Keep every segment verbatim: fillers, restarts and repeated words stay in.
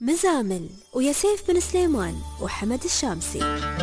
مزامل ويا سيف بن سليمان وحمد الشامسي.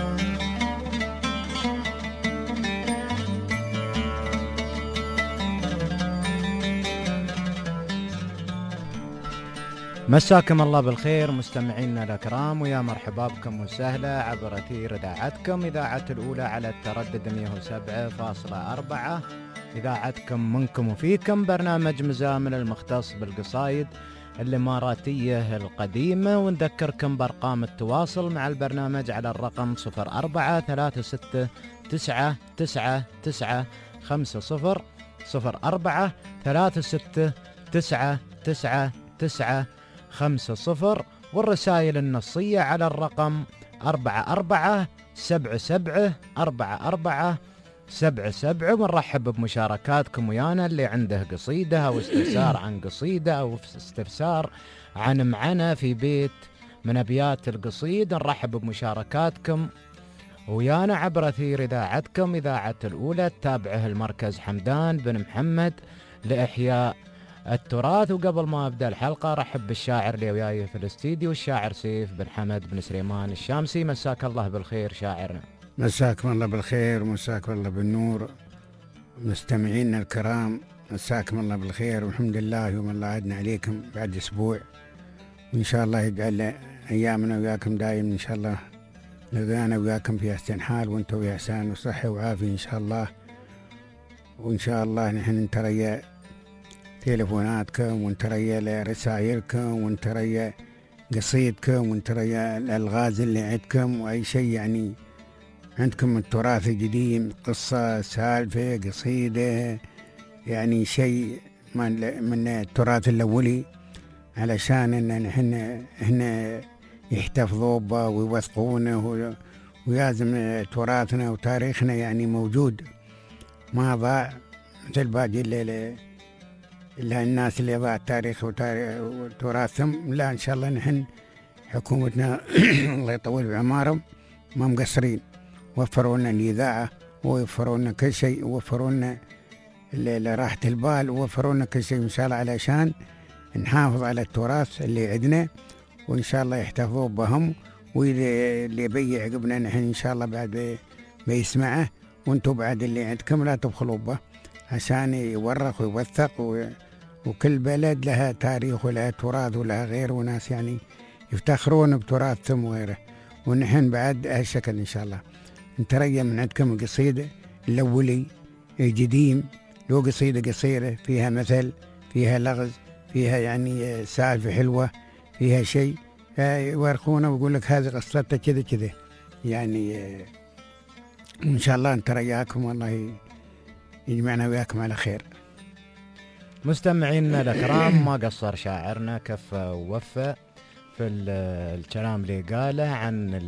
مساكم الله بالخير مستمعينا الأكرام، ويا مرحبا بكم وسهلا عبر أثير إذاعتكم إذاعة الأولى على التردد مئة وسبعة فاصلة أربعة، إذاعتكم منكم وفيكم، برنامج مزامل المختص بالقصايد الإماراتية القديمة. ونذكركم بأرقام التواصل مع البرنامج على الرقم صفر أربعة ثلاثة ستة تسعة تسعة تسعة خمسة صفر صفر أربعة ثلاثة ستة تسعة تسعة تسعة خمسة صفر، والرسائل النصية على الرقم أربعة أربعة سبعة سبعة أربعة أربعة سبعة سبعة. ونرحب بمشاركاتكم ويانا، اللي عنده قصيدة أو استفسار عن قصيدة أو استفسار عن معنى في بيت من أبيات القصيد، نرحب بمشاركاتكم ويانا عبر أثير إذاعتكم إذاعة الأولى. تتابعه المركز حمدان بن محمد لإحياء التراث. وقبل ما أبدأ الحلقة رحب بالشاعر اللي وياي في الاستديو، الشاعر سيف بن حمد بن سليمان الشامسي. مساك الله بالخير شاعرنا. مساكم الله بالخير ومساكم الله بالنور. مستمعينا الكرام مساكم الله بالخير، والحمد لله يوم الله عدنا عليكم بعد أسبوع، وإن شاء الله يجعل أيامنا وياكم دائم إن شاء الله لقانا وياكم في أحسن حال، وأنتم في أحسن وصحة وعافية إن شاء الله. وإن شاء الله نحن نتريا تليفوناتكم ونتريا رسائلكم ونتريا قصيدكم ونتريا الألغاز اللي عندكم، وأي شيء يعني عندكم التراث القديم، قصة سالفة قصيدة، يعني شيء من التراث الأولي، علشان إن نحن هنا يحتفظوا به ويوثقونه، ويازم تراثنا وتاريخنا يعني موجود ما ضاع مثل باقي الليلة إلا الناس اللي ضاع التاريخ وتراثهم. لا إن شاء الله نحن حكومتنا الله يطول بعمارهم ما مقصرين، وفروا لنا الإذاعة ووفروا لنا كل شيء، ووفروا لنا راحة البال، ووفروا لنا كل شيء إن شاء الله علشان نحافظ على التراث اللي عندنا، وإن شاء الله يحتفظوا بهم. واللي يبيع عقبنا نحن إن شاء الله بعد بيسمعه، وانتم بعد اللي عندكم لا تبخلوا به عشان يورق ويوثق، وكل بلد لها تاريخ ولها تراث ولها غير، وناس يعني يفتخرون بتراثهم وغيره. ونحن بعد هالشكل إن شاء الله نتريا من عندكم القصيدة الأولي القديم، لو قصيدة قصيرة فيها مثل، فيها لغز، فيها يعني سالفة حلوة، فيها شيء يورقونا ويقول لك هذه قصتها كذا كذا يعني. وإن شاء الله نترياكم والله يجمعنا وياكم على خير. مستمعينا الأكرام ما قصر شاعرنا، كفى ووفى في الكلام اللي قاله عن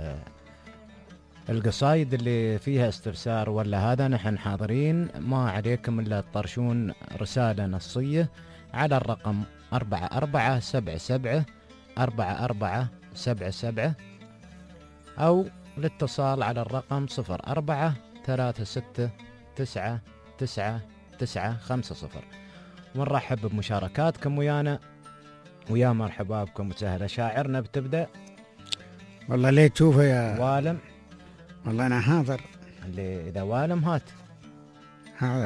القصايد اللي فيها استفسار ولا هذا. نحن حاضرين، ما عليكم إلا تطرشون رسالة نصية على الرقم أربعة أربعة سبعة سبعة أربعة أربعة سبعة سبعة، أو الاتصال على الرقم صفر أربعة ثلاثة ستة تسعة تسعة تسعة خمسة صفر. ونرحب بمشاركاتكم ويانا، ويا مرحبا بكم وسهلا. شاعرنا بتبدأ؟ والله ليه تشوفه يا والم؟ والله أنا حاضر، اللي إذا والم هات. حاضر.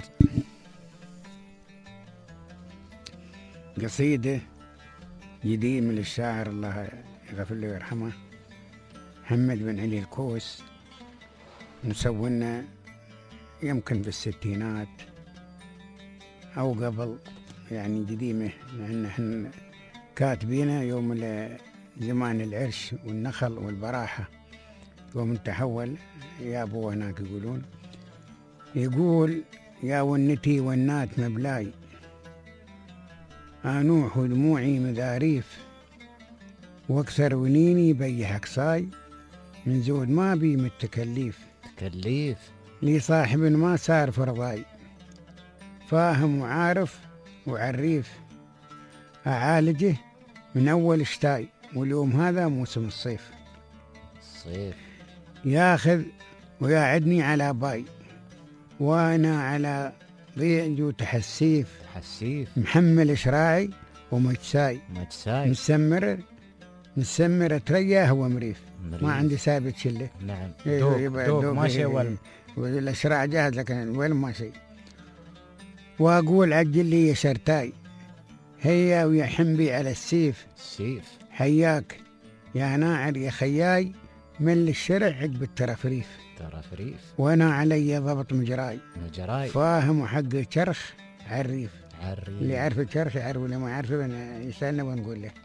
قصيدة قديمة للشاعر الله يغفر له ويرحمه محمد بن علي الكوس، نسوينا يمكن في الستينات أو قبل، يعني قديمة، لأن نحن كاتبينها يوم زمان العرش والنخل والبراحة، يوم تحول يا أبو هناك يقولون، يقول يا ونتي والنات مبلاي، أنوح دموعي مذاريف، واكثر ونيني بيحك صاي، من زود ما بي متكليف، تكليف لي صاحب ما صار فرضاي، فاهم وعارف وعريف، أعالجه من أول شتاي، واليوم هذا موسم الصيف، الصيف ياخذ ويعدني على باي، وأنا على ضيع جو تحسيف تحسيف، محمل شراعي ومجساي مجساي مسمر مسمرة تريا هو مريف. مريف. ما عندي ثابت شله. نعم. إيه دوب يبقى دوب دوب ماشي إيه ولا والأشراع جاهز لكن الويل ما شيء. وأقول عجل لي يا شرتاي هيا ويا حنبي على السيف السيف. حياك يا ناعر يا خياي من الشرع عقب الترفريف. ترفريف. وانا علي ضبط مجراي مجراي. فاهم وحق شرخ عريف. عريف. اللي يعرف الشرخ يعرف واللي ما يعرفه يسألنا ونقول له.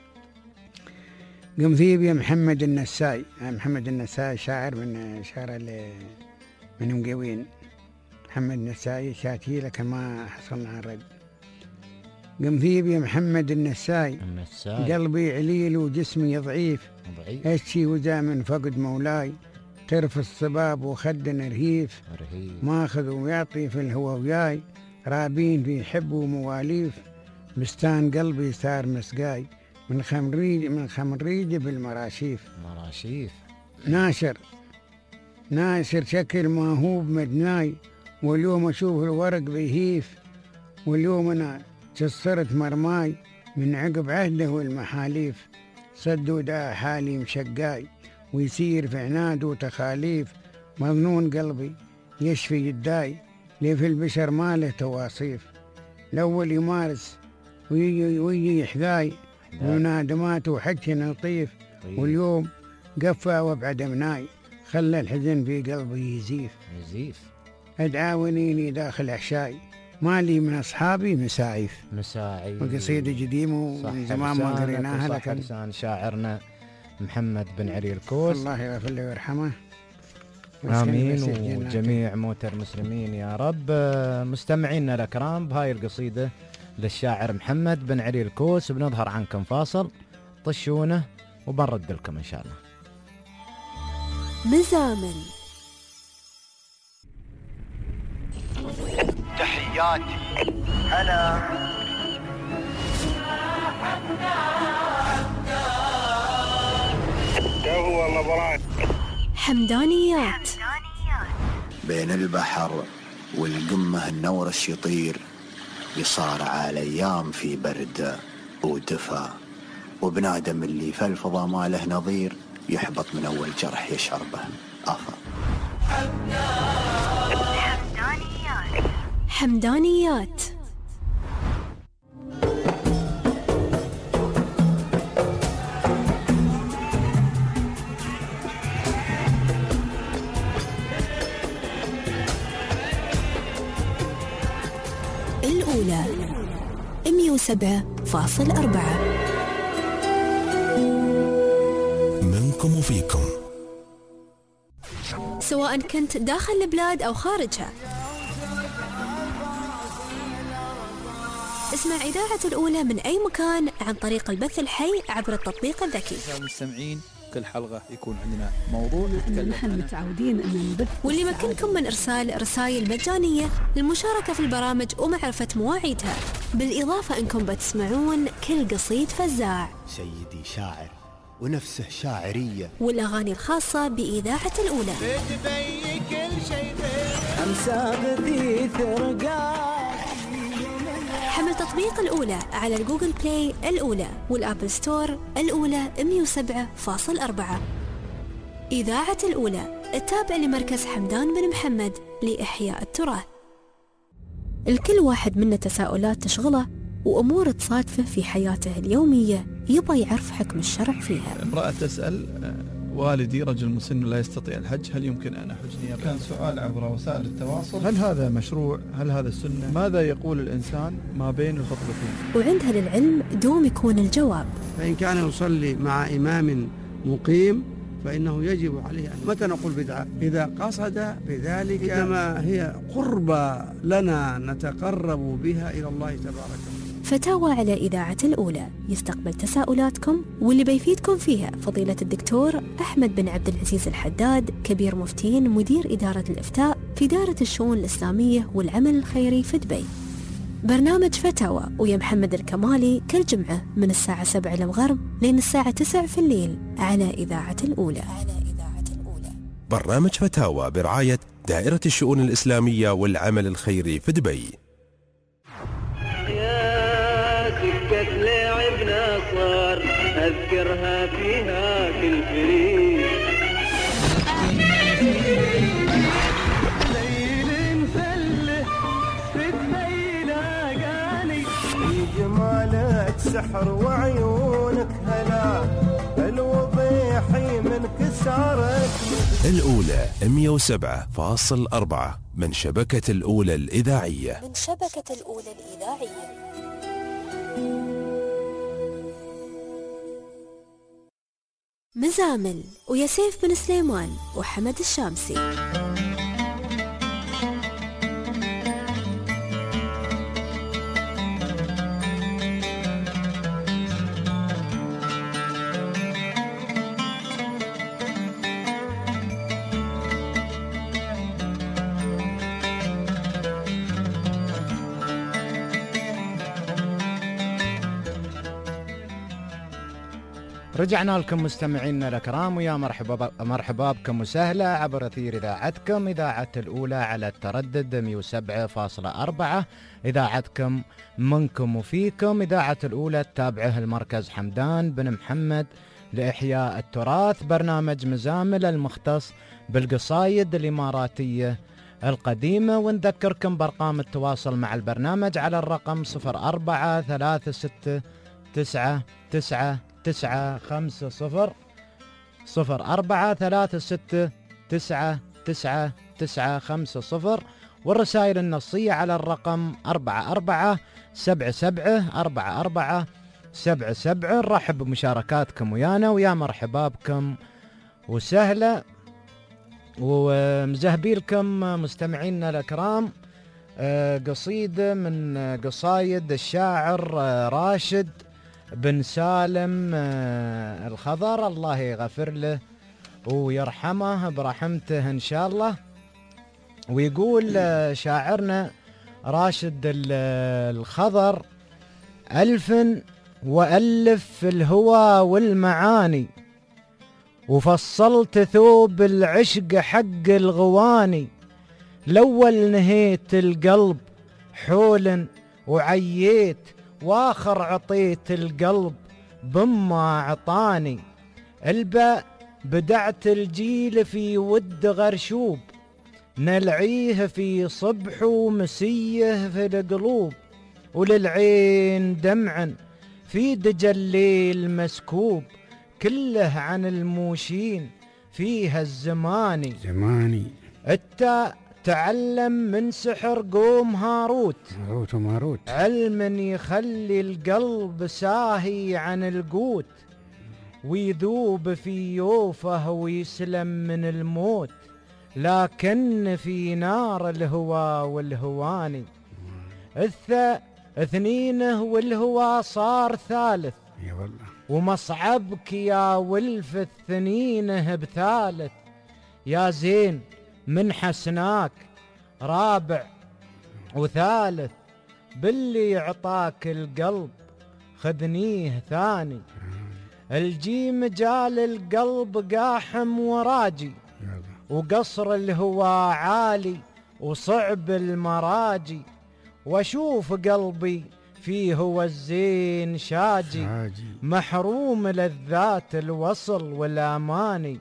قم ذيب يا محمد النساي. محمد النساي شاعر من شعر من مقوين. محمد النساي شاتي لكن ما حصلنا على الرد. قم ذيب يا محمد النساي. النساي. قلبي عليل وجسمي ضعيف. ضعيف. اشي وذا من فقد مولاي ترف الصباب وخدنا رهيف. رهيف. ماخذ ويعطي في الهوى وياي رابين في حب ومواليف. بستان قلبي صار مسقاي من خمريج من خمريج بالمراشيف. مراشيف. ناشر ناشر شكل ما هو بمدناي واليوم اشوف الورق بيهيف. واليوم انا جسرت مرماي من عقب عهده والمحاليف. صدوا دا حالي مشقاي ويسير في عناد وتخاليف. مظنون قلبي يشفي الداي ليه في البشر ما له تواصيف. الأول يمارس ويجي ويجي يحذاي وينادمات وحكي لطيف. واليوم قفى وابعد مناي خلى الحزن في قلبي يزيف. يزيف. ادعاونيني داخل عشاي مالي من أصحابي مساعيف. مساعيف. وقصيدة قديمة من زمان ما قريناها لكن لسان شاعرنا محمد بن علي الكوس الله يغفر له ويرحمه. آمين وجميع موتى المسلمين يا رب. مستمعينا الأكرام بهاي القصيدة للشاعر محمد بن علي الكوس بنظهر عنكم فاصل طشونه وبنرد لكم إن شاء الله. مزامل. تحياتي هلا هو مباراه حمدانيات. بين البحر والقمة النورش يطير يصارع الأيام في برد ودفا. وبنادم اللي في الفضا ما له نظير يحبط من أول جرح يشعر به أفا. حمدانيات. حمدانيات. الأولى مئة وسبعة فاصل أربعة. منكم وفيكم سواء كنت داخل البلاد أو خارجها. اسمع إذاعة الأولى من أي مكان عن طريق البث الحي عبر التطبيق الذكي. المستمعين كل حلقة يكون عندنا موضوع نحن متعودين أن نبث. واللي يمكنكم من إرسال رسائل مجانية للمشاركة في البرامج ومعرفة مواعيدها. بالإضافة أنكم بتسمعون كل قصيد فزاع. سيدي شاعر ونفسه شاعرية. والأغاني الخاصة بإذاعة الأولى. حمل تطبيق الأولى على الجوجل بلاي الأولى والآبل ستور الأولى مئة وسبعة فاصل أربعة. إذاعة الأولى التابع لمركز حمدان بن محمد لإحياء التراث. الكل واحد منا تساؤلات تشغله وأمور تصادفه في حياته اليومية يبغى يعرف حكم الشرع فيها. امرأة تسأل والدي رجل مسن لا يستطيع الحج، هل يمكن أن أحج نيابة؟ كان سؤال عبر وسائل التواصل. هل هذا مشروع؟ هل هذا السنة؟ ماذا يقول الإنسان ما بين الخطبتين؟ وعندها للعلم دوم يكون الجواب. فإن كان يصلي مع إمام مقيم فإنه يجب عليه أن متى نقول بدعة؟ إذا قصد بذلك كما هي قربى لنا نتقرب بها إلى الله تبارك وتعالى. فتاوى على إذاعة الأولى يستقبل تساؤلاتكم واللي بيفيدكم فيها فضيلة الدكتور أحمد بن عبد العزيز الحداد كبير مفتين مدير إدارة الإفتاء في دائرة الشؤون الإسلامية والعمل الخيري في دبي. برنامج فتاوى ويا محمد الكمالي كل جمعة من الساعة سبعة المغرب لين الساعة تسعة في الليل على إذاعة الأولى. برنامج فتاوى برعاية دائرة الشؤون الإسلامية والعمل الخيري في دبي. يا سكة لعبنا صار أذكر وسهرها فيها كل فريق. ليل مسله في الليل اغاني، في جمالك سحر وعيونك هلا، الوضيحي من كسارك. الأولى مئة وسبعة فاصل أربعة من شبكة الأولى الإذاعية. من شبكة الأولى الإذاعية. مزامل ويا سيف بن سليمان وحمد الشامسي. رجعنا لكم مستمعينا الكرام، ويا مرحبا مرحبا بكم وسهلا عبر اثير اذاعتكم اذاعه الاولى على التردد مئة وسبعة فاصلة أربعة، اذاعتكم منكم وفيكم، اذاعه الاولى تتابعه المركز حمدان بن محمد لاحياء التراث، برنامج مزامل المختص بالقصايد الاماراتيه القديمه. ونذكركم بارقام التواصل مع البرنامج على الرقم صفر أربعة ثلاثة ستة تسعة تسعة تسعة خمسة صفر صفر أربعة ثلاثة ستة تسعة تسعة تسعة خمسة صفر، والرسائل النصية على الرقم أربعة أربعة سبعة سبعة أربعة أربعة سبعة سبعة. نرحب بمشاركاتكم ويانا، ويا مرحبا بكم وسهلا ومزهبيلكم مستمعينا الأكرام. قصيدة من قصايد الشاعر راشد بن سالم الخضر، الله يغفر له ويرحمه برحمته إن شاء الله. ويقول شاعرنا راشد الخضر: ألف وألف في الهوى والمعاني، وفصلت ثوب العشق حق الغواني، الأول نهيت القلب حول وعييت، واخر عطيت القلب بما عطاني، الباء بدعت الجيل في ود غرشوب، نلعيه في صبح ومسيه في القلوب، وللعين دمعا في دجى الليل مسكوب، كله عن الموشين فيها الزماني زماني. التاء تعلم من سحر قوم هاروت، هاروت وماروت، علم يخلي القلب ساهي عن القوت، ويذوب في يوفه ويسلم من الموت، لكن في نار الهوى والهواني. الثاء اثنينه والهوى صار ثالث، يا والله، ومصعبك يا ولف الثنينه بثالث، يا زين من حسناك رابع وثالث، باللي يعطاك القلب خذنيه ثاني، الجيم جال القلب قاحم وراجي، وقصر الهوى عالي وصعب المراجي، واشوف قلبي فيه هو الزين شاجي، محروم لذات الوصل والاماني،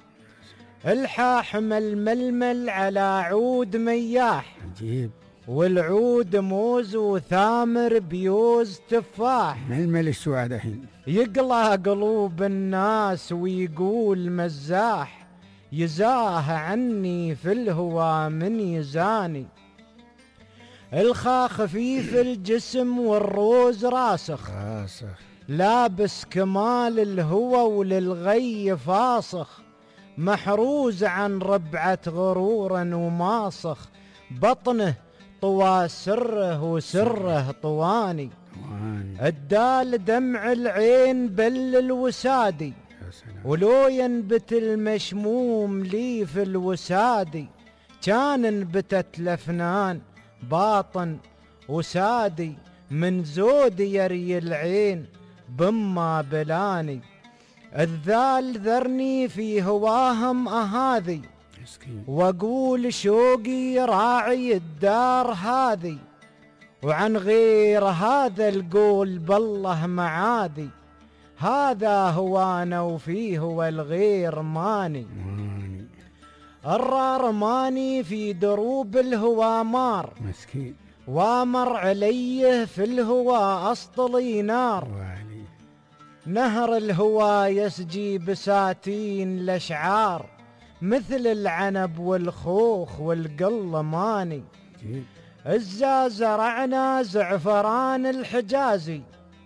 الحاحم الململ على عود مياح، عجيب، والعود موز وثامر بيوز تفاح، ململ السواد الحين يقلى قلوب الناس ويقول مزاح، يزاه عني في الهوى من يزاني، الخا خفيف الجسم والروز راسخ، راسخ لابس كمال الهوى وللغي فاصخ، محروز عن ربعة غرورا وماصخ، بطنه طوى سره وسره طواني، الدال دمع العين بل الوسادي، ولو ينبت المشموم لي في الوسادي، كان انبتت لفنان باطن وسادي، من زود يري العين بما بلاني، الذال ذرني في هواهم أهاذي، واقول شوقي راعي الدار هذي، وعن غير هذا القول بالله معاذي، هذا هو أنا وفيه هو الغير ماني. الرار ماني في دروب الهوى مار مسكين، وامر عليه في الهوى أسطلي نار. وعلي نهر الهوى يسجي بساتين الأشعار مثل العنب والخوخ والقلماني. إزا زرعنا زعفران الحجازي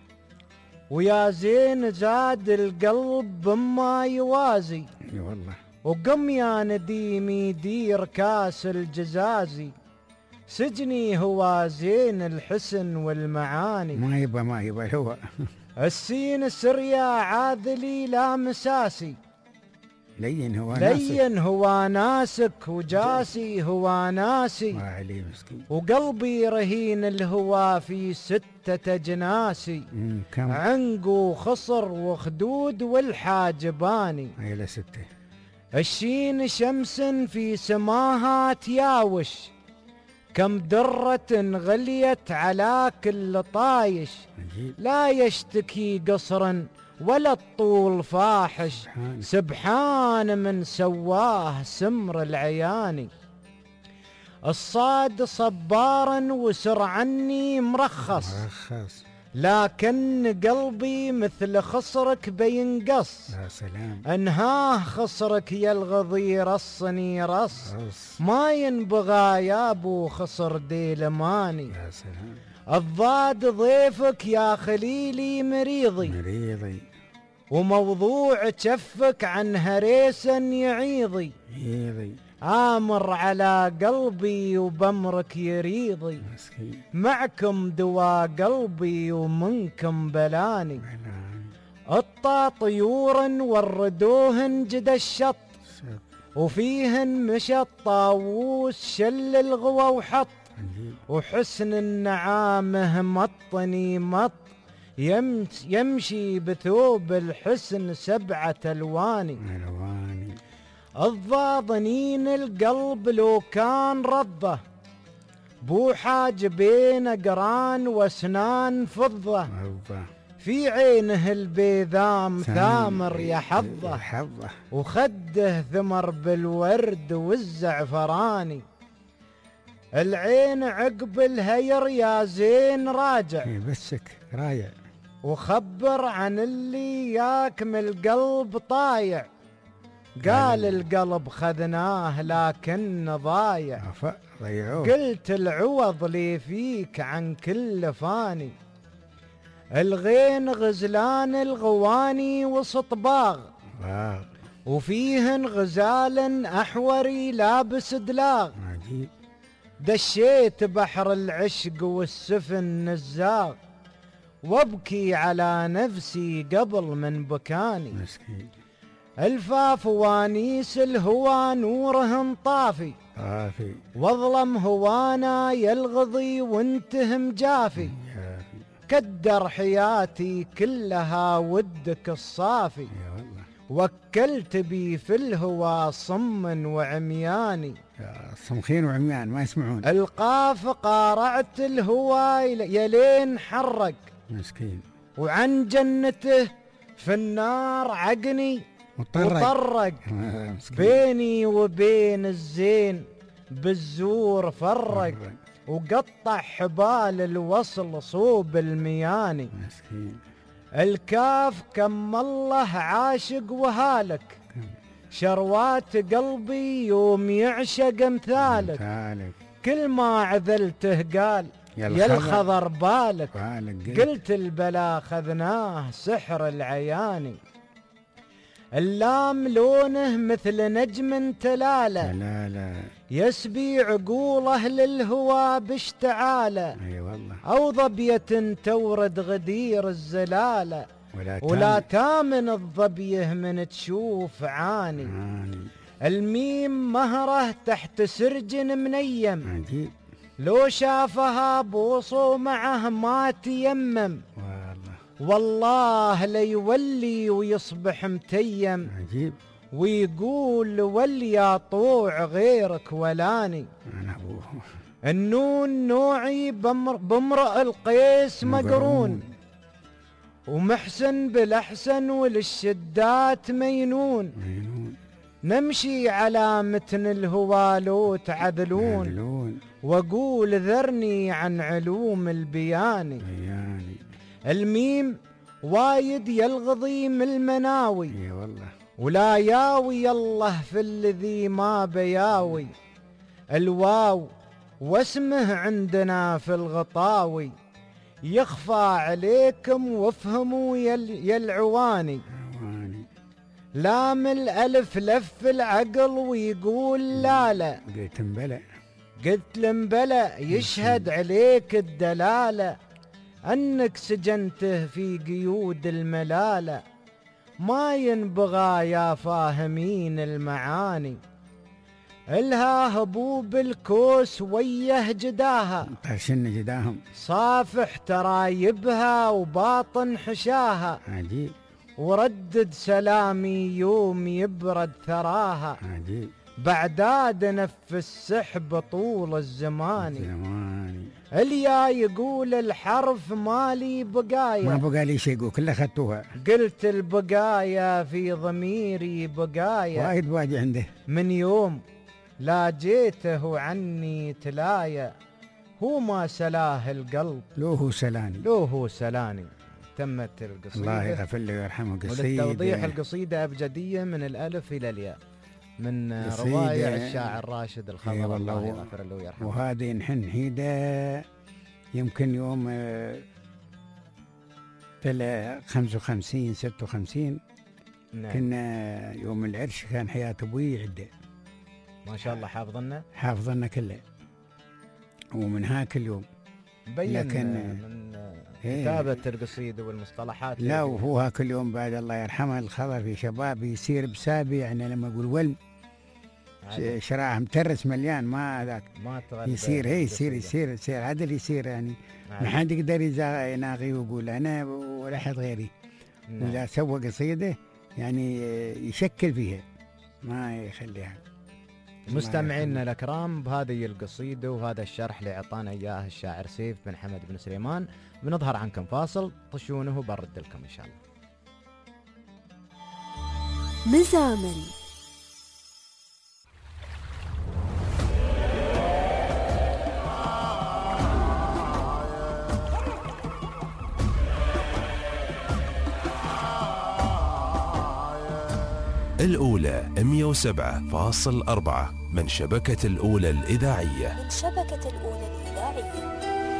ويا زين زاد القلب بما يوازي. اي والله. وقم يا نديم يدير كاس الجزازي سجني هو زين الحسن والمعاني. ما يبى ما يبى هو السين سريا عاذلي لا مساسي لين هو لين ناسك. هو ناسك وجاسي هو ناسي. وعلي مسكين. وقلبي رهين الهوى في ستة جناسي كم؟ عنقو خصر وخدود والحاجباني. هي لستة. الشين شمس في سماها تياوش كم درة غليت على كل طايش. لا يشتكي قصرا ولا الطول فاحش سبحان من سواه سمر العياني. الصاد صبارا وسر عني مرخص مرخص لكن قلبي مثل خصرك بينقص. يا سلام. انهاه خصرك يا الغضي رصني رص ما ينبغى يا ابو خصر ديلماني. يا سلام. الضاد ضيفك يا خليلي مريضي مريضي وموضوع كفك عن هريسا يعيضي. يعيضي آمر على قلبي وبمرك يريضي مسكين. معكم دوا قلبي ومنكم بلاني. الطا طيورا وردوهن جد الشط وفيهن مشى الطاووس شل الغوى وحط. وحسن النعامه مطني مط يمشي بثوب الحسن سبعة ألواني. ألواني. الضاضنين القلب لو كان رضه بو حاجبين قران واسنان فضه رضه في عينه البيذام ثامر يحظه وخده ثمر بالورد والزعفراني. العين عقب الهير يا زين راجع بسك رايع وخبر عن اللي ياك من القلب طايع. قال القلب خذناه لكن ضايع ضيعوه. قلت العوض لي فيك عن كل فاني. الغين غزلان الغواني وسط باغ وفيهن غزال أحوري لابس دلاغ. عجيب. دشيت بحر العشق والسفن نزاغ وابكي على نفسي قبل من بكاني. مسكين. الفاف وانيس الهوى نورهن طافي طافي واظلم هوانا يلغضي وانتهم جافي. كدر حياتي كلها ودك الصافي يا والله. وكلت بي في الهوى صم وعمياني. صمخين وعميان ما يسمعون. القاف قارعت الهوى يلين حرق مسكين. وعن جنته في النار عقني وطرق. بيني وبين الزين بالزور فرق وقطع حبال الوصل صوب المياني. مسكين. الكاف كم الله عاشق وهالك شروات قلبي يوم يعشق امثالك. كل ما عذلته قال يا الخضر بالك. قلت البلا خذناه سحر العياني. اللام لونه مثل نجم تلاله تلاله يسبي عقوله للهوى باشتعاله. اي والله. او ظبية تورد غدير الزلاله ولا, ولا تامن الظبيه من تشوف عاني. عاني. الميم مهره تحت سرج منيم عجيب. لو شافها بوصو معه ما تيمم. والله والله ليولي ويصبح متيم. عجيب. ويقول وليا طوع غيرك ولاني. أنا أبوه. النون نوعي بمر بامرأ القيس مقرون ومحسن بالأحسن وللشدات مينون، مينون نمشي على متن الهوالوت عذلون، عذلون وأقول ذرني عن علوم البياني، بياني الميم وايد يلغضي من المناوي، اي والله ولا ياوي الله في الذي ما بياوي، الواو واسمه عندنا في الغطاوي، يخفى عليكم وافهموا يا العواني، عواني لام الألف لف العقل ويقول لا لا، قلت مبلى قلت لمبلى يشهد عليك الدلالة أنك سجنته في قيود الملالة، ما ينبغى يا فاهمين المعاني، الها هبوب الكوس ويه جداها، طاشن جداهم صافح ترايبها وباطن حشاها، عجيب وردد سلامي يوم يبرد ثراها، عجيب بعداد نف السحب طول الزمان، زماني اليا يقول الحرف مالي بقايا، ما بقى لي شيء يقول كلها خدتوها، قلت البقايا في ضميري بقايا، وايد واجي عنده من يوم لا جيته عني تلايا، هو ما سلاه القلب لو هو سلاني لو هو سلاني. تمت القصيدة، الله يغفر له ويرحمه. قصيدة وللتوضيح القصيدة أبجدية من الألف إلى الياء، من رواية الشاعر راشد الخضر الله يغفر له ويرحمه. وهذه نحن حيدة يمكن يوم تلا خمسة وخمسين ستة وخمسين نعم. كنا يوم العرش كان حياة أبوي عدة ما شاء الله حافظنا حافظنا كله، ومن هاك اليوم بين لكن من كتابة إيه القصيدة والمصطلحات. لا وهو هاك اليوم بعد الله يرحمه الخضر في شباب يصير بسابي، يعني لما أقول ولم شراعه مترس مليان ما ذاك يصير هي يصير يصير يصير عدل يصير يعني نعم. ما حد يقدر يناغي ويقول أنا ولا حد غيري نعم. وإذا سوى قصيدة يعني يشكل فيها ما يخليها. مستمعينا الأكرام بهذه القصيدة وهذا الشرح اللي أعطانا إياه الشاعر سيف بن حمد بن سليمان بنظهر عنكم فاصل طشونه برد لكم إن شاء الله. مزامل الأولى مئة وسبعة فاصل أربعة من شبكة الأولى الإذاعية من شبكة الأولى الإذاعية.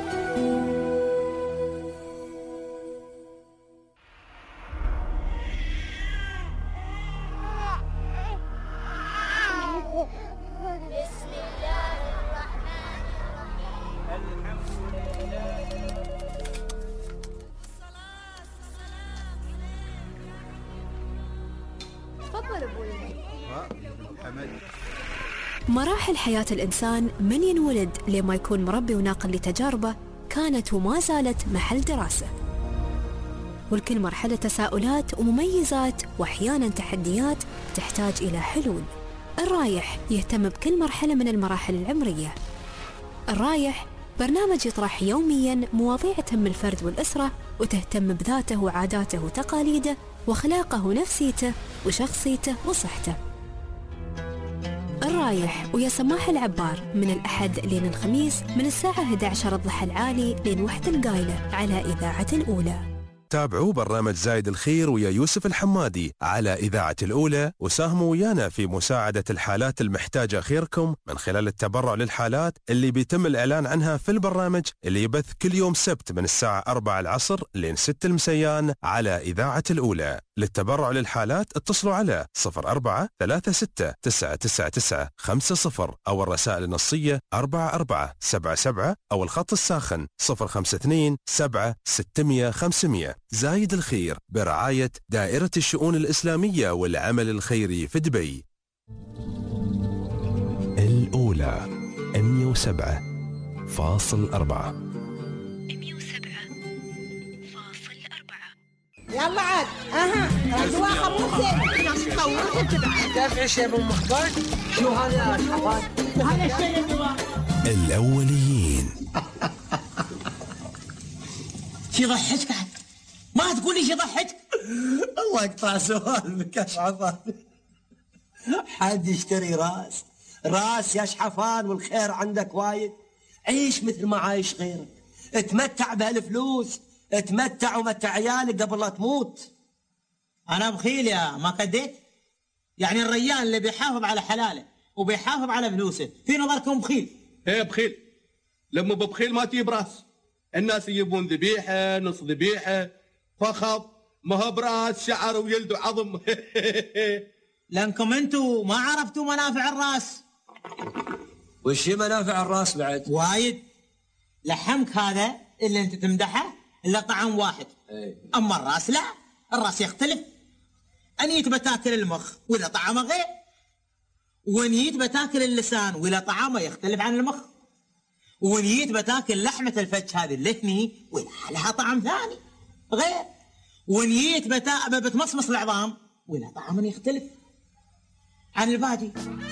بسم الله الرحمن الرحيم الحمد لله الصلاة والسلام عليك. تفضل أبوي. مراحل حياة الإنسان من ينولد لما يكون مربي وناقل لتجاربه كانت وما زالت محل دراسة، والكل مرحلة تساؤلات ومميزات وأحيانا تحديات تحتاج إلى حلول. الرايح يهتم بكل مرحلة من المراحل العمرية. الرايح برنامج يطرح يوميا مواضيع تهم الفرد والأسرة وتهتم بذاته وعاداته وتقاليده وأخلاقه ونفسيته وشخصيته وصحته. الرايح ويا سماح العبار من الأحد لين الخميس من الساعة إحدى عشرة الضحى العالي لين وحدة القايلة على إذاعة الأولى. تابعوا برنامج زايد الخير ويا يوسف الحمادي على إذاعة الأولى، وساهموا ويانا في مساعدة الحالات المحتاجة خيركم من خلال التبرع للحالات اللي بيتم الإعلان عنها في البرنامج اللي يبث كل يوم سبت من الساعة أربعة العصر لين ستة المسيان على إذاعة الأولى. للتبرع للحالات اتصلوا على صفر أربعة ثلاثة ستة تسعة تسعة تسعة خمسة صفر أو الرسائل النصية أربعة أربعة سبعة سبعة أو الخط الساخن صفر خمسة اثنين سبعة ستمية خمسمية. زايد الخير برعاية دائرة الشؤون الإسلامية والعمل الخيري في دبي. الأولى مئة وسبعة فاصل أربعة. مئة وسبعة فاصل أربعة. يلا عاد اها اجواء خبوزه تخوف تبعد دافع شيء من مخبار. شو هذا شو هذا الشيء اللي الأوليين في ضحك بعد ما تقول لي شي ضحك. الله يقطع سوالفك يا شعفان. حد يشتري راس راس يا شحفان والخير عندك وايد. عيش مثل ما عايش غيرك، اتمتع بهالفلوس، اتمتع ومتع عيالك قبل لا تموت. انا بخيل يا ما كديت؟ يعني الريان اللي بيحافظ على حلاله وبيحافظ على فلوسه في نظركم بخيل؟ ايه بخيل. لما ببخيل ما تجيب راس، الناس يجيبون ذبيحه نص ذبيحه فخذ، ما هو براس شعر ويلد وعظم. لانكم انتم ما عرفتوا منافع الراس. وش منافع الراس بعد؟ وايد. لحمك هذا اللي انت تمدحه الا طعم واحد. ايه. اما الراس لا، الراس يختلف. انيت بتاكل المخ ولا طعمه غير، ونيت بتاكل اللسان ولا طعمه يختلف عن المخ، ونيت بتاكل لحمه الفج هذه اللي هني ولا لها طعم ثاني غير، ونيت بتا... بتمصمص العظام ولا طعم يختلف عن الباقي.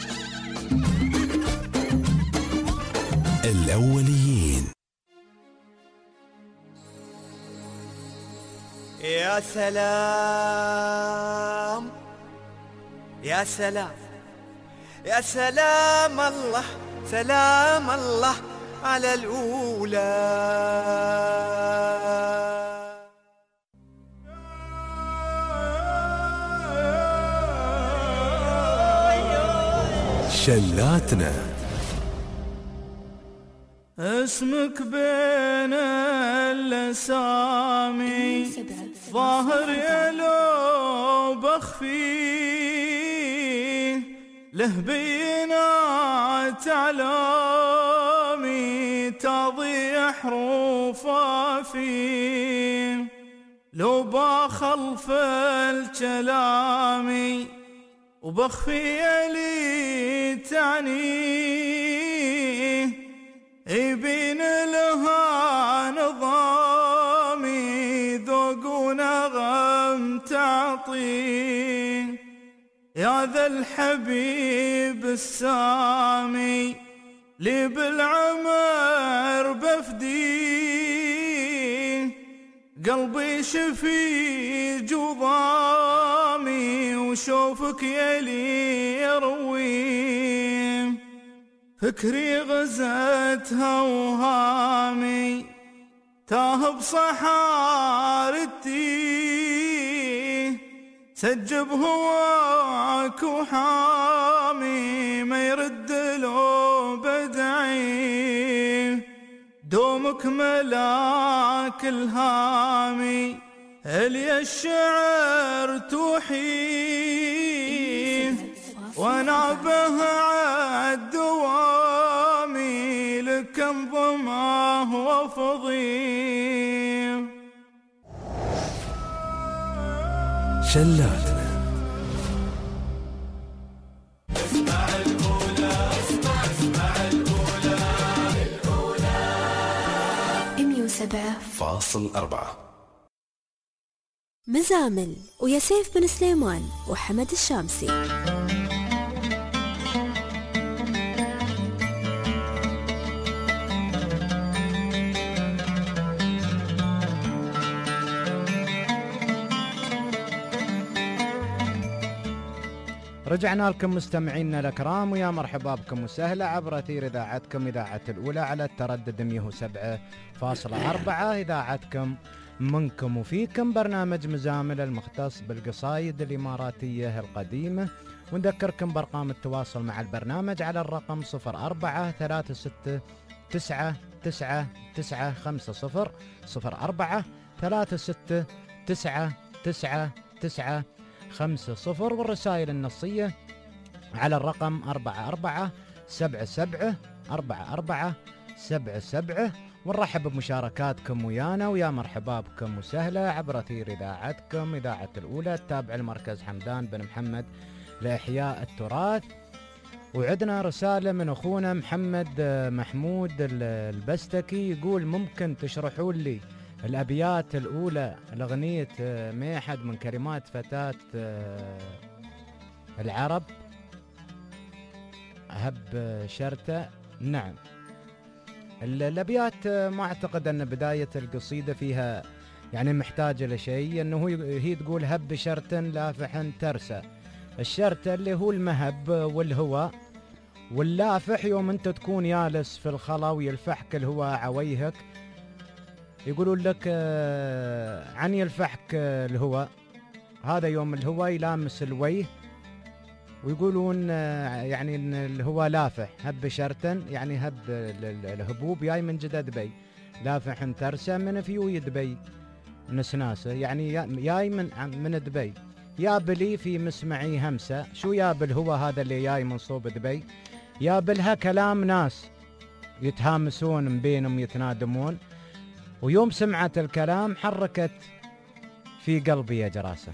الأوليين. يا سلام يا سلام يا سلام الله سلام الله على الأولى. شلاتنا. اسمك بين الأسامي ظاهر يا لو بخفيه، له بينات علامي تضيع حروفه فيه، لو بخلف الكلامي وبخفي لي تعنيه، يبين لها نظامي ذوق ونغم تعطيه، يا ذا الحبيب السامي لي بالعمر بفديه، قلبي شفي جضامي وشوفك يلي يرويه، فكري غزت هوهامي تاه بصحارتي، سجب هواك وحامي ما يرد له بدعي، دومك ملاك الهامي هلي الشعر توحيه، وانا بها عالدوامي لك انظمه وفضيه. شلاتنا. اسمع الأولى اسمع اسمع الأولى الأولى مية وسبعة فاصل أربعة. مزامل ويا سيف بن سليمان وحمد الشامسي. رجعنا لكم مستمعينا الأكرام ويا مرحبا بكم وسهلا عبر أثير إذاعتكم إذاعة الأولى على التردد مية وسبعة فاصلة أربعة، إذاعتكم منكم وفيكم، برنامج مزامل المختص بالقصايد الإماراتية القديمة. ونذكركم بأرقام التواصل مع البرنامج على الرقم صفر أربعة ثلاثة ستة تسعة تسعة تسعة خمسة صفر صفر أربعة ثلاثة ستة تسعة تسعة تسعة خمسة صفر، والرسائل النصية على الرقم أربعة أربعة سبعة سبعة أربعة أربعة سبعة سبعة. ونرحب بمشاركاتكم ويانا ويا مرحبا بكم وسهلا عبر أثير إذاعتكم إذاعة الأولى التابع المركز حمدان بن محمد لإحياء التراث. وعندنا رسالة من أخونا محمد محمود البستكي، يقول ممكن تشرحوا لي الأبيات الأولى لأغنية ميحد من كلمات فتاة العرب هب شرته؟ نعم، الأبيات ما أعتقد أن بداية القصيدة فيها يعني محتاجة لشيء أنه هي تقول هب شرتا لافح ترسى. الشرت اللي هو المهب والهواء، واللافح يوم أنت تكون جالس في الخلا ويلفحك الهواء عويهك، يقولون لك عن يلفحك الهواء، هذا يوم الهواء يلامس الويه، ويقولون يعني ان الهواء لافح هب شرتا، يعني هب الهبوب جاي من جدد بي، لافح ترسى من فيو دبي نسناسه، يعني جاي من من دبي. يا بلي في مسمعي همسه، شو يا بالهواء هذا اللي جاي من صوب دبي؟ يا بالها كلام ناس يتهامسون من بينهم يتنادمون، ويوم سمعت الكلام حركت في قلبي يا جراسة.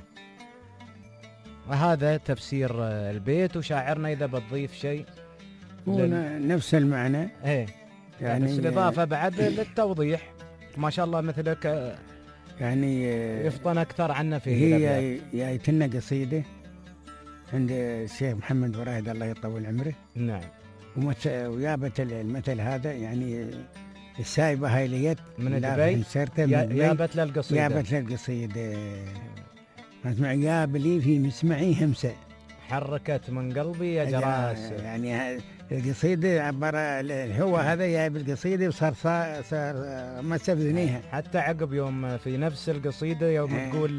وهذا تفسير البيت، وشاعرنا إذا بتضيف شيء هو لل... نفس المعنى. ايه يعني بس الإضافة بعد للتوضيح، ما شاء الله مثلك يعني يفطن أكثر عنا فيه. هي جايتنا قصيدة عند الشيخ محمد ورائد الله يطول عمره. نعم. ومت... ويابت المثل هذا يعني السايبة هاي ليت من دبي، يابت للقصيدة، يابت للقصيدة اسمع يا بلي في مسمعي همسة، حركت من قلبي يا جراس. يعني القصيدة عبارة هو هذا جايب القصيدة وصار صار, صار مس بذنيها. حتى عقب يوم في نفس القصيدة يوم اه تقول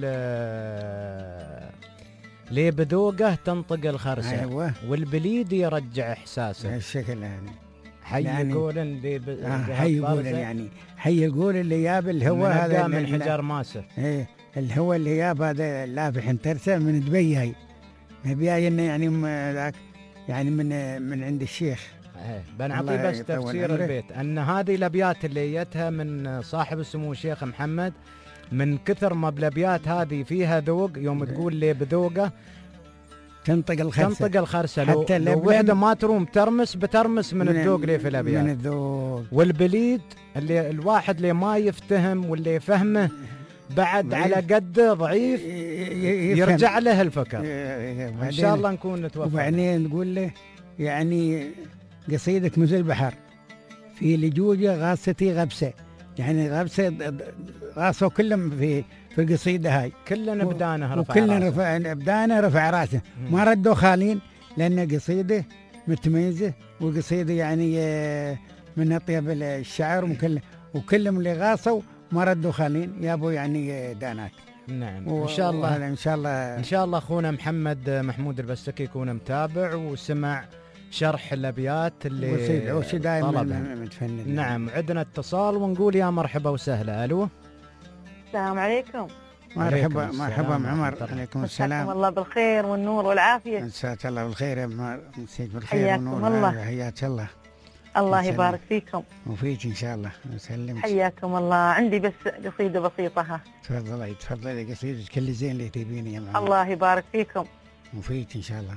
آه ليه بدوقه تنطق الخرسة. أيوة. والبليد يرجع إحساسه. هالشكل هذا حي يعني يقول اللي ب... آه حي يقول يعني حي يقول اللي جاب الهواء هذا من حجر ماسه. ايه الهواء اللي جاب هذا لافح ترسى من دبي، هاي نبي انه يعني ذاك يعني من من عند الشيخ. ايه بنعطي بس تفسير البيت ان هذه الابيات اللي جتها من صاحب السمو الشيخ محمد، من كثر ما بالابيات هذه فيها ذوق، يوم تقول لي بذوقه تنطق الخرسة، تنطق الخرسة. لو, لو وحدة ما تروم ترمس بترمس من, من الذوق اللي في الأبيات، من الذوق. والبليد اللي الواحد اللي ما يفتهم واللي يفهمه بعد على قد ضعيف يرجع له الفكر. إن شاء الله نكون نتوفق. وبعدين نقول له يعني قصيدك مثل البحر في لجوجة غاصتي غبسة، يعني غبسة غاصوا كلهم في في القصيدة هاي، كلنا بدانا رفع وكلنا رفع بدانا رفع راسه، ما ردوا خالين، لأن قصيدة متميزة وقصيدة يعني من أطيب الشعر، وكل وكلهم اللي غاصوا ما ردوا خالين يابوا يعني دانات. نعم. و... ان شاء الله ان شاء الله ان شاء الله اخونا محمد محمود البستكي يكون متابع وسمع شرح الابيات اللي وش دائما متفند. نعم. عندنا اتصال ونقول يا مرحبا وسهلا. الو السلام عليكم. مرحبا مرحبا عمر. عليكم السلام. مساكم الله بالخير والنور والعافيه. مساك الله بالخير يا عمر. مساك بالخير حياكم والنور الله. حياك الله. الله يبارك فيكم وفيك ان شاء الله. وسلم. حياكم الله. عندي بس قصيده بسيطه. ها تفضلي تفضلي قصيدة كل زين اللي تبيني يا معلم. الله يبارك فيكم. وفيك ان شاء الله.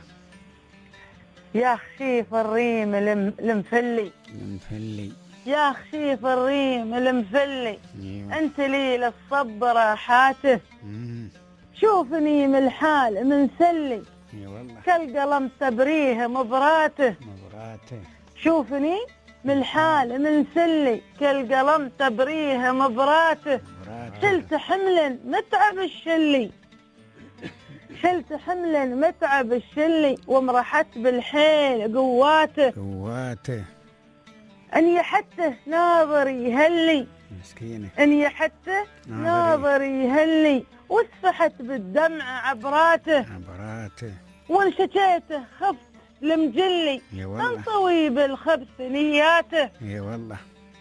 يا خشيف الريم المفلي المفلي يا خشيف الريم المفلي انت لي للصبر حاته، شوفني من الحال منسلي كالقلم تبريه مبراته، مبراته شوفني من الحال منسلي كالقلم تبريه مبراته، شلت حمل متعب الشلي شلت حمل متعب الشلي ومرحت بالحيل قواته، قواته اني حتى ناظر يهلي مسكينه، اني حتى ناظر يهلي وسفحت بالدمع عبراته، عبراته وانشكيته خفت المجلي تنطوي بالخبث نياته، يا والله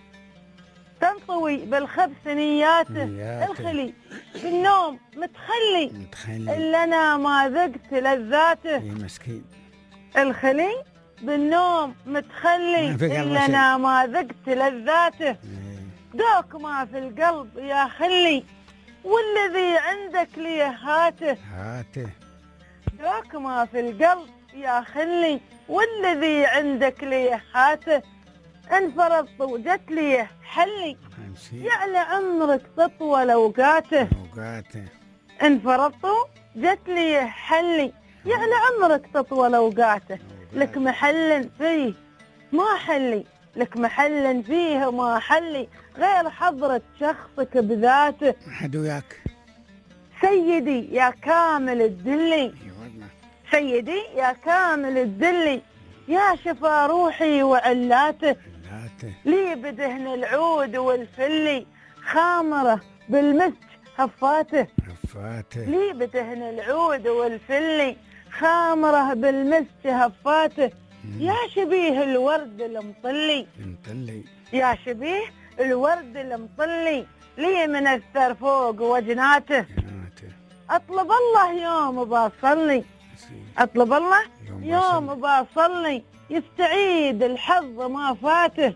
تنطوي بالخبث نياته، الخلي بالنوم متخلي متخلي إلا أنا ما ذقت لذاته، يا مسكين الخلي بالنوم متخلي إلا أنا ما ذقت لذاته، دوك ما في القلب يا خلي والذي عندك لي هاته، هاته دوك ما في القلب يا خلي والذي عندك لي هاته، انفرضت وجت لي حلي يعني عمرك تطول اوقاته، اوقاته انفرضت جت لي حلي يعني عمرك تطول اوقاته، لك محل فيه ما حلي لك محل فيه ما حلي غير حضرة شخصك بذاته. حد وياك سيدي يا كامل الدلي، سيدي يا كامل الدلي، يا شفا روحي وعلاته، لي بدهن العود والفلي، خامرة بالمسك هفاته، لي بدهن العود والفلي، خامرة بالمسك هفاته، يا شبيه الورد المطلي، يا شبيه الورد المطلي، لي من الثر فوق وجناته، اطلب الله يوم باصلي، اطلب الله يوم باصلي، يستعيد الحظ ما فاته،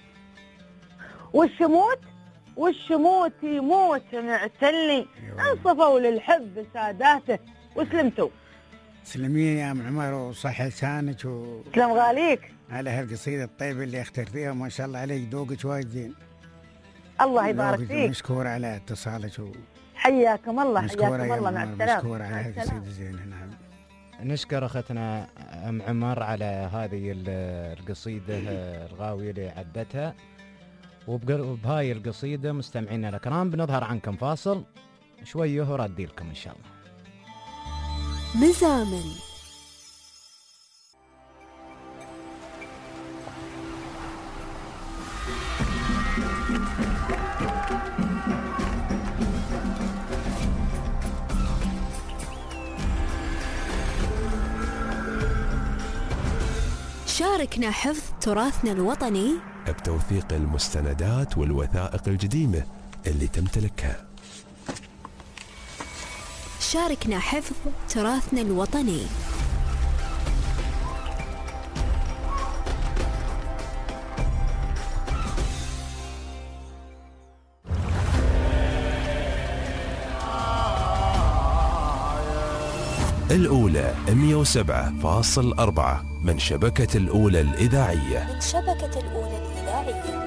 والشموت والشموت يموت معتلي، انصفوا للحب ساداته. وسلمتوا. سلمين يا ام عمر وصح لسانك و... سلام غاليك على هالقصيدة الطيبة اللي اخترتيها، ما شاء الله عليك، ذوقك وايد زين. الله يبارك فيك. مشكور على اتصالك و... حياكم الله. حياكم الله. مع السلامة. مشكور على هالقصيدة الزينة. نعم. نشكر اختنا ام عمر على هذه القصيدة الغاوية اللي عدتها. وبهاي القصيدة مستمعينا الكرام بنظهر عنكم فاصل شوية وردي لكم ان شاء الله. مزامل. شاركنا حفظ تراثنا الوطني بتوثيق المستندات والوثائق القديمة اللي تمتلكها. شاركنا حفظ تراثنا الوطني. الأولى مئة وسبعة فاصل أربعة من شبكة الأولى الإذاعية. من شبكة الأولى الإذاعية.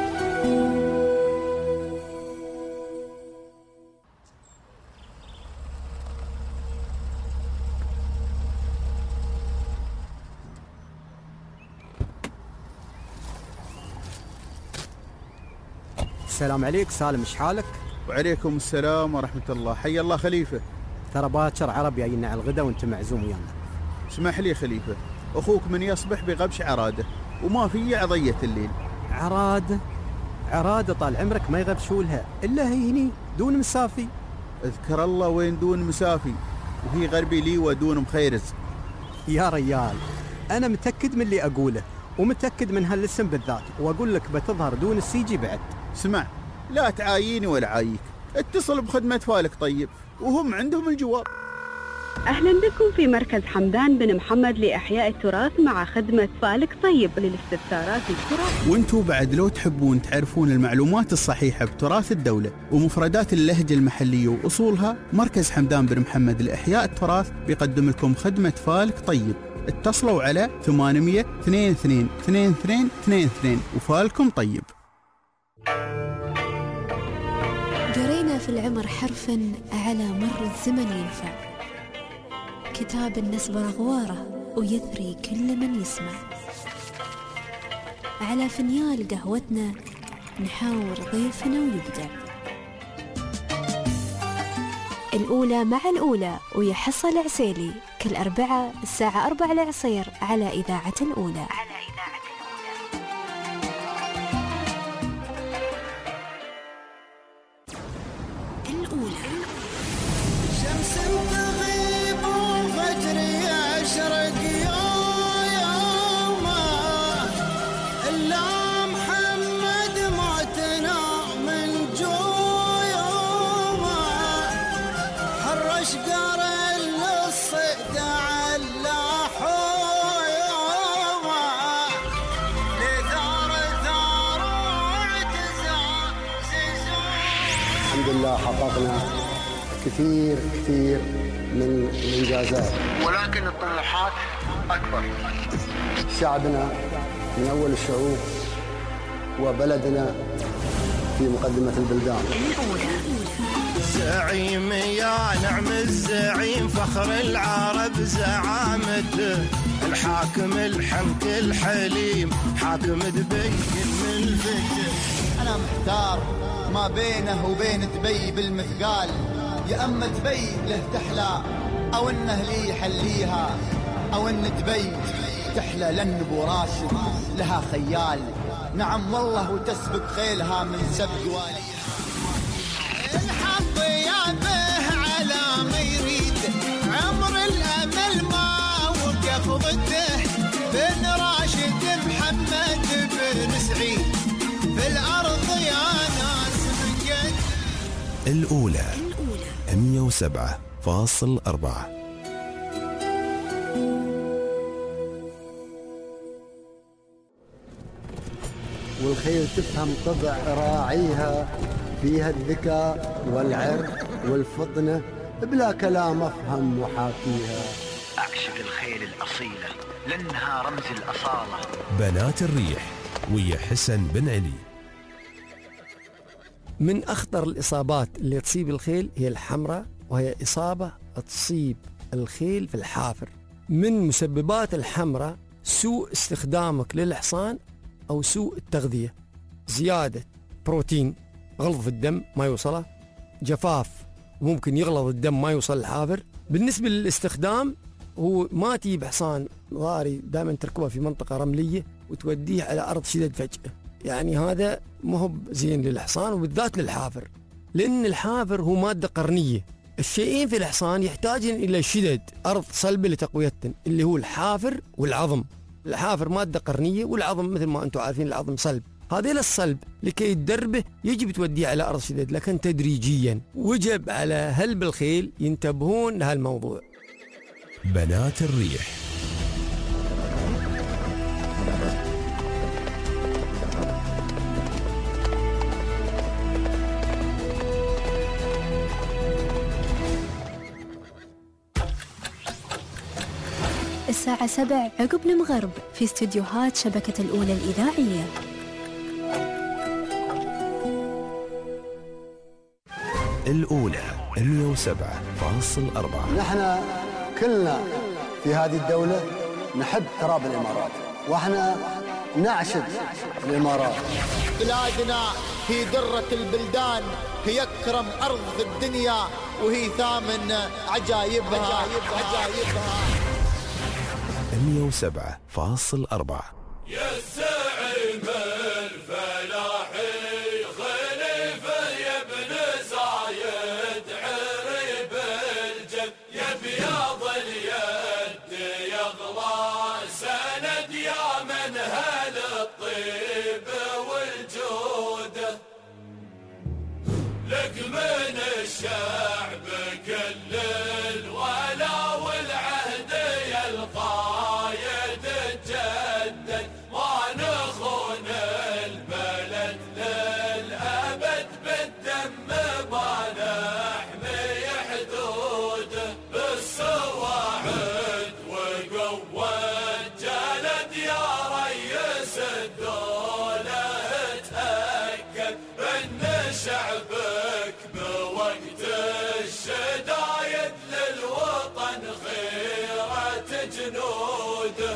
السلام عليك سالم، ايش حالك؟ وعليكم السلام ورحمة الله. حي الله خليفة. ترى باكر عرب جايين على الغدا وانت معزوم ويانا. اسمح لي خليفة، اخوك من يصبح بغبش عراده وما في عضية الليل. عراده؟ عراده طال عمرك ما يغبشولها الا هي هني دون مسافي. اذكر الله وين دون مسافي، وهي غربي لي ودون مخيرز. يا ريال انا متأكد من اللي اقوله ومتأكد من هالاسم بالذات، واقول لك بتظهر دون السيجي بعد. اسمع، لا تعاييني ولا عايك، اتصل بخدمة فالك طيب وهم عندهم الجواب. أهلا بكم في مركز حمدان بن محمد لإحياء التراث مع خدمة فالك طيب للاستفسارات التراث. وانتوا بعد لو تحبون تعرفون المعلومات الصحيحة بتراث الدولة ومفردات اللهجة المحلية وأصولها، مركز حمدان بن محمد لإحياء التراث بيقدم لكم خدمة فالك طيب. اتصلوا على ثمانمئة اثنين اثنين اثنين اثنين اثنين اثنين وفالكم طيب. جرينا في العمر حرفا على مر الزمن ينفع، كتاب النسب رغواره ويثري كل من يسمع، على فنيال قهوتنا نحاور ضيفنا ويبدع. الأولى مع الأولى ويحصل العسيلي كل أربعة الساعة أربعة العصير على إذاعة الأولى. شمس تغيب وفجر يشرق يوما، إلا محمد معتنا من جويوما، حرش قار للصيد على حيوما، لثار ثار واعتزاز الحمد لله حققنا كثير كثير من الإنجازات، ولكن الطموحات أكبر. شعبنا من أول الشعوب وبلدنا في مقدمة البلدان. الزعيم يا نعم الزعيم فخر العرب زعامته الحاكم الحنك الحليم حاكم دبي الملفته. أنا محتار ما بينه وبين دبي بالمثقال، يا أما دبي له تحلى أو إنه لي يحليها، أو إن دبي تحلى لأن أبو راشد لها خيال. نعم والله وتسبق خيلها من سبق واليها. الحظ يابه على ما يريد عمر الأمل ما وقف ضده بن راشد محمد بن سعيد في الأرض يا ناس من قد. الأولى مية وسبعة فاصل أربعة. والخيل تفهم طبع راعيها، فيها الذكاء والعرق والفطنة، بلا كلام أفهم وحاكيها. أعشق الخيل الأصيلة لأنها رمز الأصالة. بنات الريح ويا حسن بن علي. من أخطر الإصابات اللي تصيب الخيل هي الحمراء، وهي إصابة تصيب الخيل في الحافر. من مسببات الحمراء سوء استخدامك للحصان أو سوء التغذية، زيادة بروتين غلظ في الدم ما يوصله، جفاف ممكن يغلظ الدم ما يوصل الحافر. بالنسبة للاستخدام هو ما تجيب حصان ضاري دائما تركبه في منطقة رملية وتوديه على أرض شدد فجأة، يعني هذا مو زين للحصان وبالذات للحافر، لأن الحافر هو مادة قرنية. الشيئين في الحصان يحتاجون إلى شدد أرض صلبة لتقويتهم، اللي هو الحافر والعظم. الحافر مادة قرنية والعظم مثل ما أنتم عارفين العظم صلب. هذيل الصلب لكي يتدربه يجب توديه على أرض شدد لكن تدريجيا. وجب على هلب الخيل ينتبهون لهالموضوع. بنات الريح. الساعة سبع عقب المغرب في استديوهات شبكة الأولى الإذاعية. الأولى مية وسبعة فاصل أربعة. نحن كلنا في هذه الدولة نحب تراب الإمارات، وإحنا نعشق الإمارات. بلادنا هي درة البلدان، هي أكرم أرض في الدنيا، وهي ثامن عجائبها عجائبها. مية وسبعة فاصل أربعة. يا الزعيم الفلاحي خليفة يا ابن زايد عريب الجد، يا بياض اليد يغلى سند يا من هل الطيب والجود، لك من الشعب كل الولا والعهد يلقى شعبك بوقت الشدايد للوطن خيرة جنوده.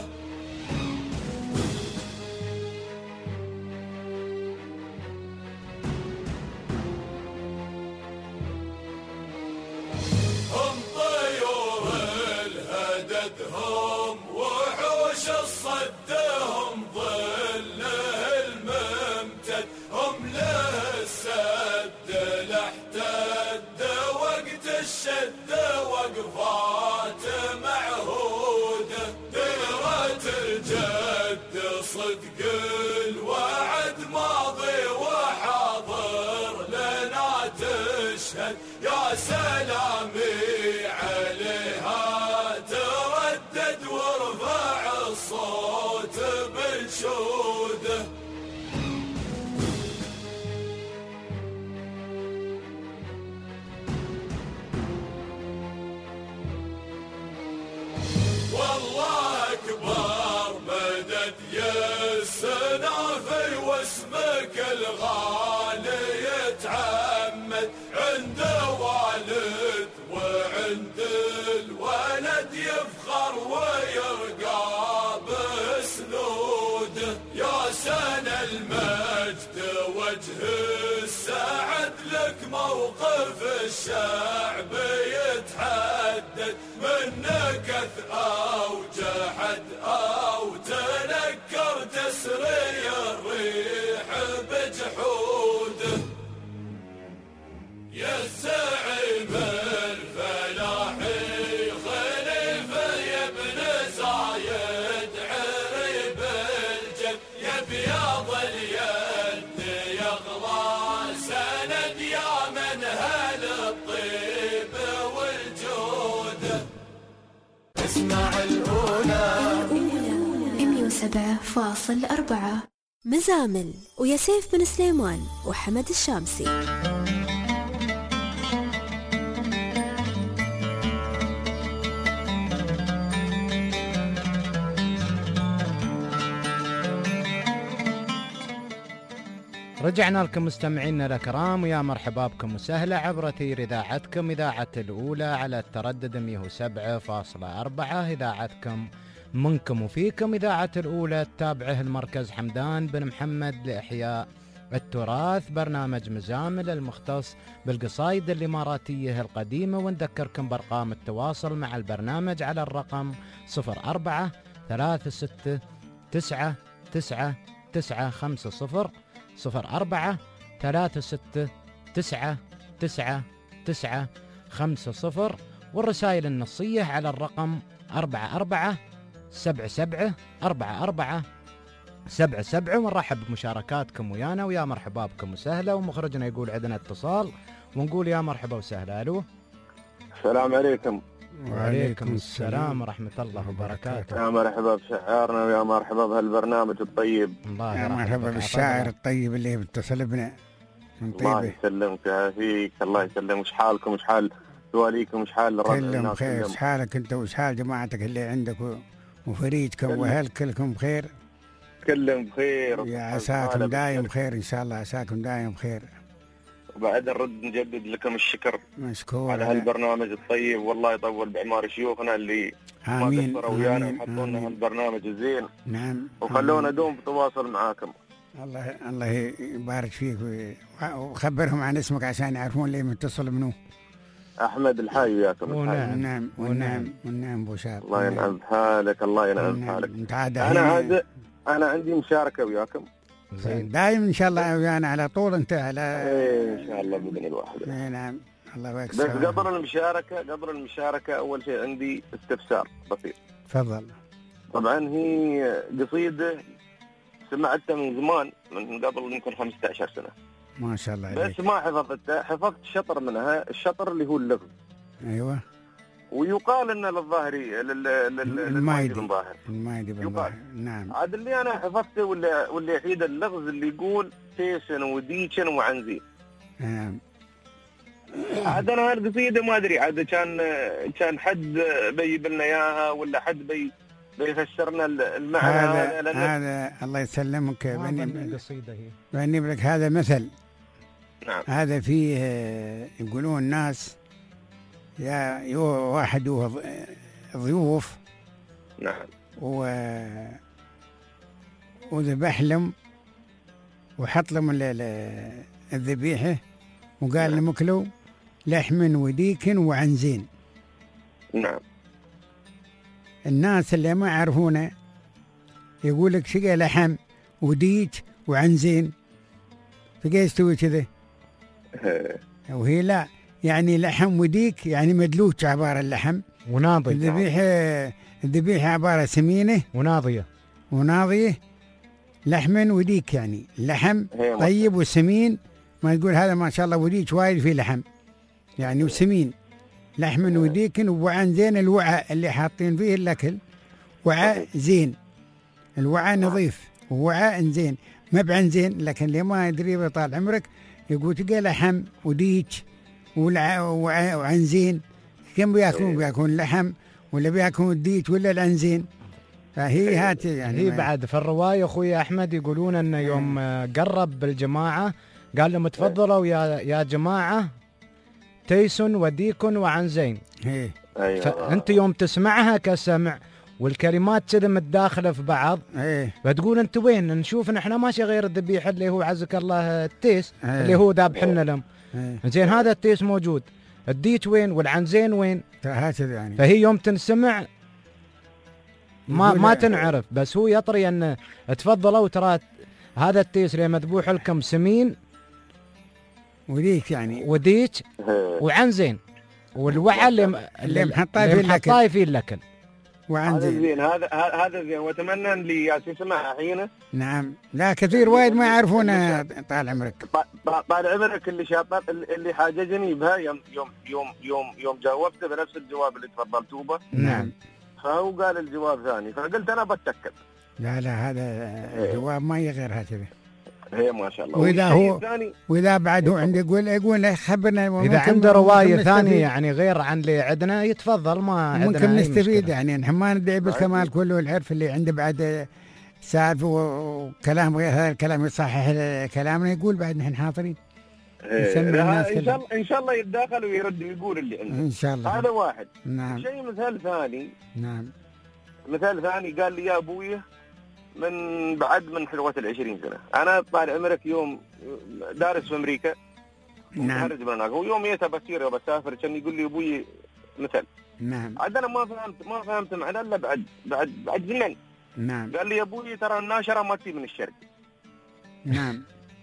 هم طيور الهدد هم وحوش الصد هم ظله الممتد، هم له السد لاحتد وقت الشد وقفات معهودة، ديرة الجد صدق الوعد ماضي وحاضر لنا تشهد، يا سلامي عليها تردد وارفع الصوت بالشوده. والله أكبر مدد يا السنافي واسمك الغالي يتعمد عند ويرقى بسنوده يا سنة المجد وجه السعد لك موقف الشعب يتحدد من نكث أو جحد أو تنكر تسري الريح بجحوده يا الزعيم الفلاحي خليفة يا ابن زايد عريب الجد يا بياض اليد يغلى سند يا من هل الطيب والجود اسمع الأولى مية وسبعة فاصل أربعة مزامل ويا سيف بن سليمان وحمد الشامسي. رجعنا لكم مستمعينا الكرام ويا مرحبا بكم وسهلا عبر أثير إذاعتكم إذاعة الأولى على التردد مية وسبعة فاصلة أربعة. إذاعتكم منكم وفيكم إذاعة الأولى تتابعه المركز حمدان بن محمد لإحياء التراث، برنامج مزامل المختص بالقصايد الإماراتية القديمة. ونذكركم بأرقام التواصل مع البرنامج على الرقم صفر أربعة ثلاثة ستة تسعة تسعة تسعة خمسة صفر صفر أربعة ثلاثة ستة تسعة تسعة تسعة خمسة صفر، والرسائل النصية على الرقم أربعة أربعة سبعة سبعة أربعة أربعة سبعة سبعة. ونرحب بمشاركاتكم ويانا ويا مرحبا بكم وسهلا. ومخرجنا يقول عندنا اتصال ونقول يا مرحبا وسهلا. ألو السلام عليكم. وعليكم السلام ورحمة الله وبركاته. يا مرحبا بشعارنا ويا مرحبا بهالبرنامج الطيب. الله يا مرحبا بالشاعر الطيب اللي بيتصل بنا من طيبة. الله يسلمك ويعافيك. الله يسلمك. وش حالكم وش حال دواليكم وش حال الربع كلهم بخير. وش حالك انت وش حال جماعتك اللي عندك وفريجكم واهل كلكم بخير؟ كلهم بخير يا عساكم دايم بخير ان شاء الله. عساكم دايم بخير. وبعد نرد نجدد لكم الشكر مشكور على هالبرنامج الطيب، والله يطول بعمار شيوخنا اللي آمين ما قصروا ويانا وحطوا لنا هالبرنامج الزين. نعم وخلونا دوم بتواصل معاكم. الله الله يبارك فيك وخبرهم عن اسمك عشان يعرفون ليه متصل منو. احمد الحي وياكم. والنعم والنعم والنعم بوشار. الله ينعم بحالك. الله ينعم بحالك. انا هذا انا عندي مشاركه وياكم. زين دايم ان شاء الله ويانا على طول انت على ايه ان شاء الله باذن الواحد. اي نعم الله يكسر. بس قبل المشاركه قبل المشاركه اول شيء عندي استفسار بسيط. تفضل. طبعا هي قصيده سمعتها من زمان من قبل يمكن خمسة عشر سنه. ما شاء الله عليك. بس ما حفظتها، حفظت شطر منها، الشطر اللي هو اللغز. ايوه. ويقال ان للظاهري المايدي بن ظاهر المايدي بن ظاهر. نعم. عاد اللي انا حفظته ولا واللي يحيد اللغز اللي يقول تيسن وديشن وعنزين. نعم. عاد انا هالقصيده ما ادري عاد كان كان حد بيجيب لنا اياها ولا حد بي بيفسرنا المعنى هذا. هذا الله يسلمك بني قصيده هي بني لك هذا مثل. نعم. هذا فيه يقولون الناس يا يو واحد هو ضيوف. نعم. و وذبح لهم وحط لهم الذبيحة وقال لهم اكلوا لحم وديك وعنزين. نعم. الناس اللي ما يعرفونه يقول لك شقى لحم وديك وعنزين، فقاعد يستوي كذا وهي لا، يعني لحم وديك يعني مدلوك عبارة اللحم وناضي. الذبيحة الذبيحة عبارة سمينة وناضية وناضية لحم وديك، يعني اللحم طيب وسمين. ما تقول هذا ما شاء الله وديك وايد فيه لحم يعني وسمين، لحم وديك ووعاء زين. الوعاء اللي حاطين فيه الأكل وعاء زين، الوعاء نظيف ووعاء زين، ما بعن زين. لكن اللي ما يدري بطال عمرك يقول تلقى لحم وديك وعنزين، كم بياكلون؟ بياكلون لحم ولا بياكلون ديك ولا العنزين؟ فهي هات يعني هي بعد في الرواية أخوي أحمد يقولون أن يوم قرب بالجماعة قال لهم تفضلوا يا يا جماعة تيس وديك وعنزين. أيوة. فانت يوم تسمعها كسمع والكلمات كذا متداخله في بعض، ايه فتقول انت وين نشوف نحن ماشي غير الذبيحه اللي هو عزك الله التيس، أيه. اللي هو ذابح لنا لهم. ايه زين هذا التيس موجود، الديك وين والعنزين وين؟ هكذا يعني. فهي يوم تنسمع ما يقول- ما تنعرف، بس هو يطري ان تفضلوا ترى هذا التيس اللي مذبوح لكم سمين وديك يعني وديك وعنزين، والوعى اللي اللي محطاه اللي فيه الأكل. محطاه فيه الاكل. وعن هذا زين. زين، هذا هذا زين، واتمنى ان اللي ياس يسمع الحين نعم، لا كثير وايد ما يعرفونه طال عمرك. طال عمرك اللي شاطر اللي حاججني بها يوم يوم يوم يوم يوم جاوبته بنفس الجواب اللي تفضلتوا به. نعم. فهو قال الجواب ثاني، فقلت انا بتاكد. لا لا هذا الجواب ما يغير هكذا. هي ما شاء الله. واذا والشيء هو الثاني- واذا بعد هو عنده يقول يقول خبرنا. اذا عنده روايه ثانيه يعني غير عن اللي عندنا يتفضل، ما عندنا ممكن أي نستفيد مشكلة. يعني. نحن ما ندعي بالكمال كله والعرف اللي عنده بعد سالفه وكلام غير هذا الكلام يصحح كلامنا، يقول بعد نحن حاضرين. إيه، نسمع لا، الناس ان كلها. شاء الله ان شاء الله يتداخل ويرد ويقول اللي عنده ان شاء الله. هذا واحد. نعم. شيء مثال ثاني نعم. مثال ثاني قال لي يا ابوي من بعد من حلوة العشرين سنة، أنا طال عمرك يوم دارس في أمريكا. نعم. خارج من هناك، ويوم يتا بسير بسافر كان يقول لي أبوي مثل. نعم. عاد أنا ما فهمت ما فهمت معناه إلا بعد بعد بعد زمن. نعم. قال لي يا أبوي ترى الناشرة ما تجي من الشرق. نعم.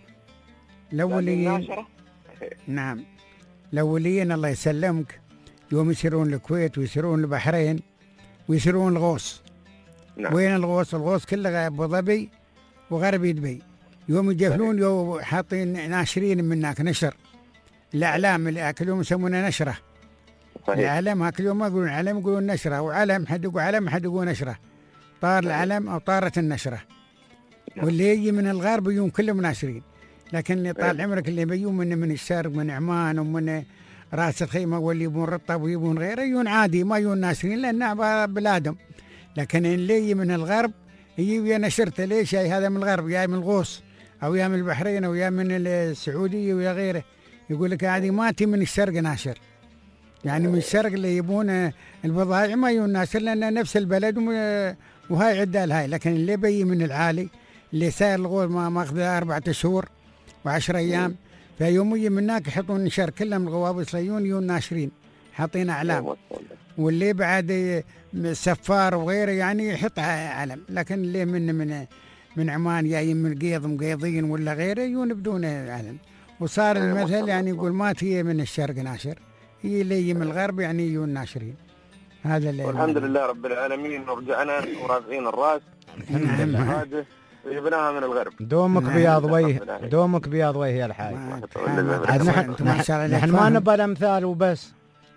قال لي الأوليين. الناشرة. نعم. الأوليين الله يسلمك يوم يسيرون الكويت ويسيرون البحرين ويسيرون الغوص. نعم. وين الغوص؟ الغوص كله أبو ظبي وغربي دبي. يوم يجفلون يوم حاطين ناشرين من هناك نشر الأعلام اللي كل يوم يسمونه نشرة. صحيح. العلم كل يوم ما يقولون علم يقولون نشرة، وعلم حد يقول علم حد يقول نشرة. طار العلم أو طارت النشرة. واللي يجي من الغرب يوم كلهم ناشرين، لكن اللي طال عمرك اللي بيجون من من الشرق من عمان ومن راس الخيمة واللي يبون رطب ويبون غيره يجون عادي ما يجون ناشرين لأن بلادهم. لكن اللي يجي من الغرب يجي ويا نشرته. ليش جاي هذا من الغرب؟ جاي من الغوص أو يا من البحرين أو يا من السعودية ويا غيره، يقول لك عادي ما تي من الشرق ناشر. يعني من الشرق اللي يبون البضائع ما يجون ناشر لأن نفس البلد وهاي عدال هاي. لكن اللي بيجي من العالي اللي ساير الغوص ما ماخذه أربعة شهور وعشر أيام، فيوم يجي من هناك يحطون نشر كلهم الغوابص ليون يون ناشرين حاطين أعلام. واللي بعد سفار وغيره يعني يحط علم. لكن اللي من من من عمان جايين من قيض مقيضين ولا غيره يون بدون علم. وصار المثل يعني يقول ما تي من الشرق ناشر، هي اللي يجي من الغرب يعني يون ناشرين. هذا اللي والحمد لله رب العالمين، ورجعنا ورافعين الراس. نعم. هذا جبناها من الغرب. دومك بياض وجه، دومك بياض وجه يا الحاج. عاد نحن نحن ما نبى الامثال وبس.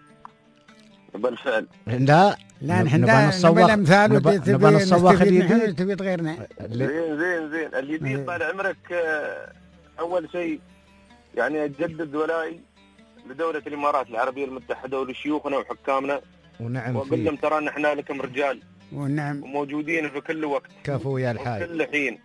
بالفعل. لا لا نحن نبى نصوغ الامثال نبى نصوغ الجديد. تبي غيرنا. زين زين زين الجديد طال عمرك. اول شيء يعني اجدد ولائي لدولة الامارات العربية المتحدة ولشيوخنا وحكامنا. ونعم واقول لهم ترى نحن لكم رجال. ونعم. وموجودين في كل وقت. كفو يا الحاج. كل حين.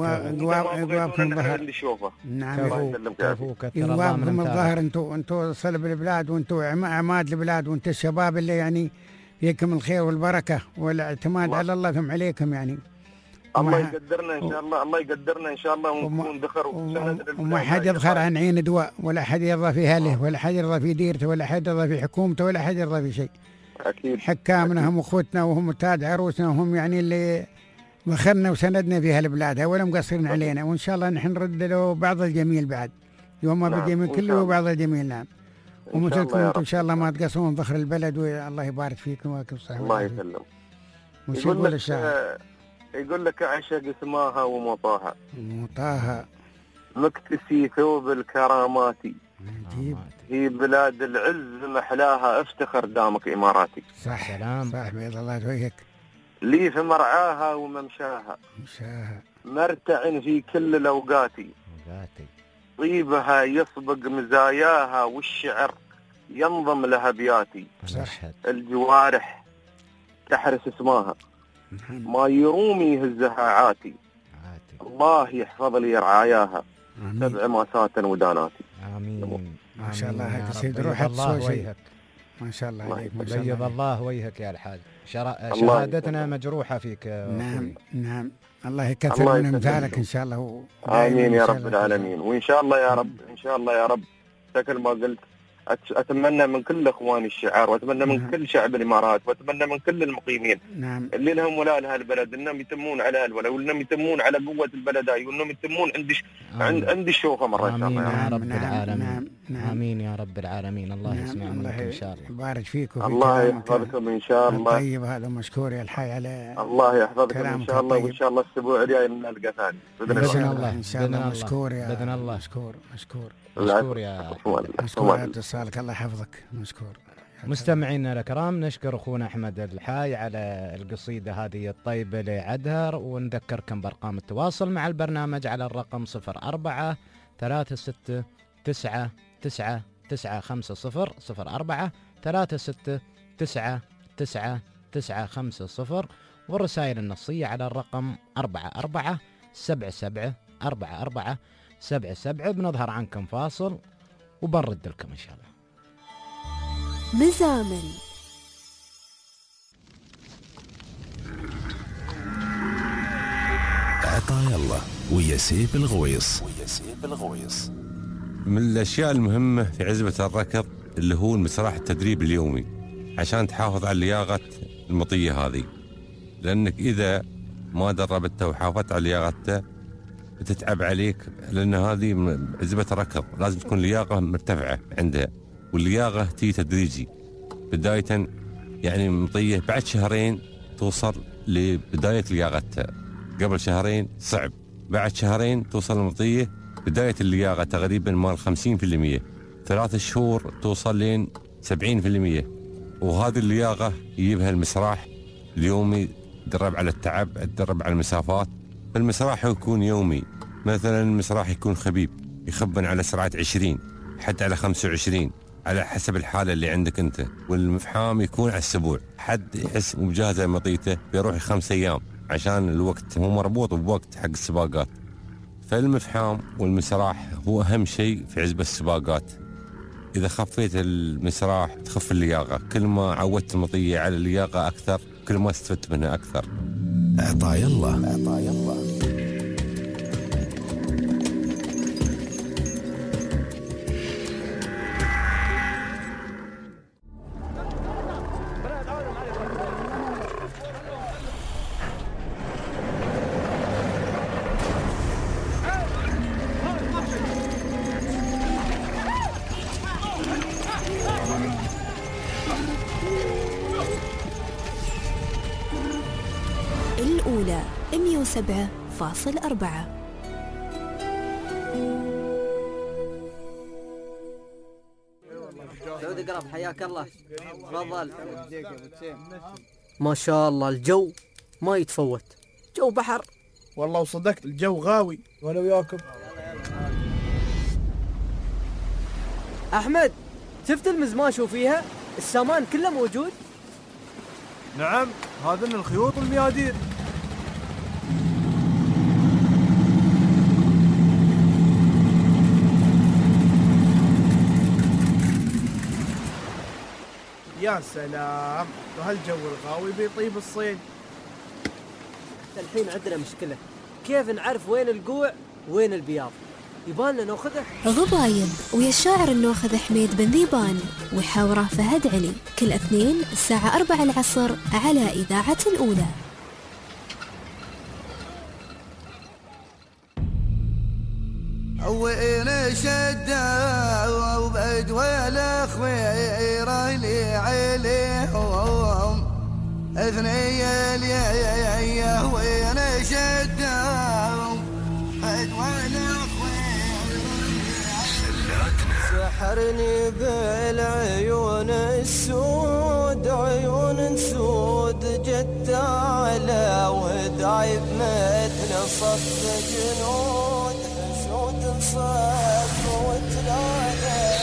يبغاكم الظهر. اللي شوفه. نعم. كفو كفو كثر الله يبغاكم من الظهر. انتم انتم صلب البلاد وانتم عماد البلاد وانتم الشباب اللي يعني فيكم الخير والبركة والاعتماد على الله ثم عليكم يعني. الله يقدرنا ان شاء الله، الله يقدرنا ان شاء الله ونكون ذخر وسند. وما حد يذخر عن عين دواء، ولا حد يرضى في اهله، ولا حد يرضى في ديرته، ولا حد يرضى في حكومته، ولا حد يرضى في شيء. اكيد. حكامنا هم اخوتنا وهم تاج عروسنا وهم يعني اللي ذخرنا وسندنا في هالبلاد ولا مقصرين علينا، وان شاء الله نحن نرد له بعض الجميل بعد. يوم ما نعم. بالجميل كله وبعض الجميل. نعم. ومثلكم الله انتم ان شاء الله ما تقصرون ذخر البلد، والله يبارك فيكم وياكم الصحة. الله يسلم. وش يقول الشاعر؟ يقول لك عشق اسماها ومطاها مطاها مكتسي ثوب الكرامات. عجيب. هي بلاد العز محلاها، افتخر دامك اماراتي. صح. سلام. صح بيض الله وجهك. لي في مرعاها وممشاها، مشاها مرتع في كل الاوقات. طيبها يسبق مزاياها، والشعر ينظم لها بياتي. صح. الجوارح تحرس اسماها، ما يرومي يهزها عاتي. الله يحفظ لي رعاياها، سبع ماسات وداناتي. امين. ما شاء الله هيك سيد روح تصوي شيء. ما شاء الله عليك. ما شاء بيض الله الله وجهك يا الحاج. شهادتنا مجروحة فيك. نعم نعم. الله يكثر من امثالك ان شاء الله. امين يا رب العالمين. وان شاء الله يا رب ان شاء الله يا رب مثل ما قلت اتمنى من كل اخواني الشعار واتمنى من نعم. كل شعب الامارات واتمنى من كل المقيمين نعم. اللي لهم ولاء لهالبلد انهم يتمون على هالولاء وانهم يتمون على قوه البلد هاي وانهم يتمون عند عند عند الشوفه مره ان شاء الله. امين يا رب نعم. العالمين. نعم. نعم. امين يا رب العالمين. الله نعم. يسمع منك ان شاء الله. يبارك فيك وفي الله يحفظكم ان شاء الله. طيب هذا مشكور يا الحي على الله يحفظكم ان شاء الله. وان شاء الله الاسبوع الجاي نلقى ثاني باذن الله. ان شاء الله مشكور يا باذن الله. مشكور مشكور مشكور يا مشكور على اتصالك. الله يحفظك. مشكور. مستمعينا الكرام نشكر اخونا احمد الحاي على القصيده هذه الطيبه لعدهر، ونذكركم بارقام التواصل مع البرنامج على الرقم صفر أربعة ثلاثة ستة تسعة تسعة تسعة خمسة صفر صفر أربعة ثلاثة ستة تسعة تسعة تسعة خمسة صفر، والرسائل النصيه على الرقم أربعة أربعة سبعة سبعة أربعة أربعة سبعة سبعة. بنظهر عنكم فاصل وبنرد لكم إن شاء الله. مزامل عطايا الله ويا سيف الغويص. ويا سيف الغويص. من الأشياء المهمة في عزبة الركض اللي هو المسراح التدريب اليومي عشان تحافظ على لياقة المطية هذه، لأنك إذا ما دربته وحافظت على لياقته تتعب عليك، لأن هذه عزبة الركض لازم تكون لياقة مرتفعة عندها، واللياقة تيجي تدريجي. بداية يعني مطية بعد شهرين توصل لبداية لياقتها، قبل شهرين صعب، بعد شهرين توصل المطية بداية اللياقة تقريبا مال خمسين في المية، ثلاث شهور توصل لين سبعين في المية. وهذه اللياقة يجيبها المسراح اليومي، تدرب على التعب، تدرب على المسافات. فالمسراح يكون يومي، مثلا المسراح يكون خبيب يخبن على سرعة عشرين حتى على خمسة وعشرين على حسب الحالة اللي عندك أنت، والمفحام يكون على السبوع. حد يحس مجهزة مطيته بيروح خمس أيام عشان الوقت هو مربوط بوقت حق السباقات. فالمفحام والمسراح هو أهم شيء في عزبة السباقات. إذا خفيت المسراح تخف اللياقة، كل ما عودت المطية على اللياقة أكثر كل ما استفدت منها أكثر. عطايا الله. عطايا الله. الأولى مئة وسبعة فاصل أربعة. سعودي قرب حياك الله. تفضل. ما شاء الله الجو ما يتفوت، جو بحر والله. وصدقت الجو غاوي. وانا وياكم. احمد شفت المزماش وفيها السامان كله موجود؟ نعم هذن الخيوط والميادين. يا سلام، وهالجو الغاوي بيطيب الصيد. الحين عندنا مشكلة، كيف نعرف وين القوع وين البياض؟ يبالنا ناخذه. غضايب ويا الشاعر الناخذ حميد بن ذيبان وحاوره فهد علي، كل اثنين الساعة أربعة العصر على إذاعة الأولى. وين شدة وبعد ولا خوير لي عليهم اثني لي وين شدة وبعد ولا سحرني بالعيون السود، عيون سود جت على ودايب مثل صف جنود، حشود صف وتلاقى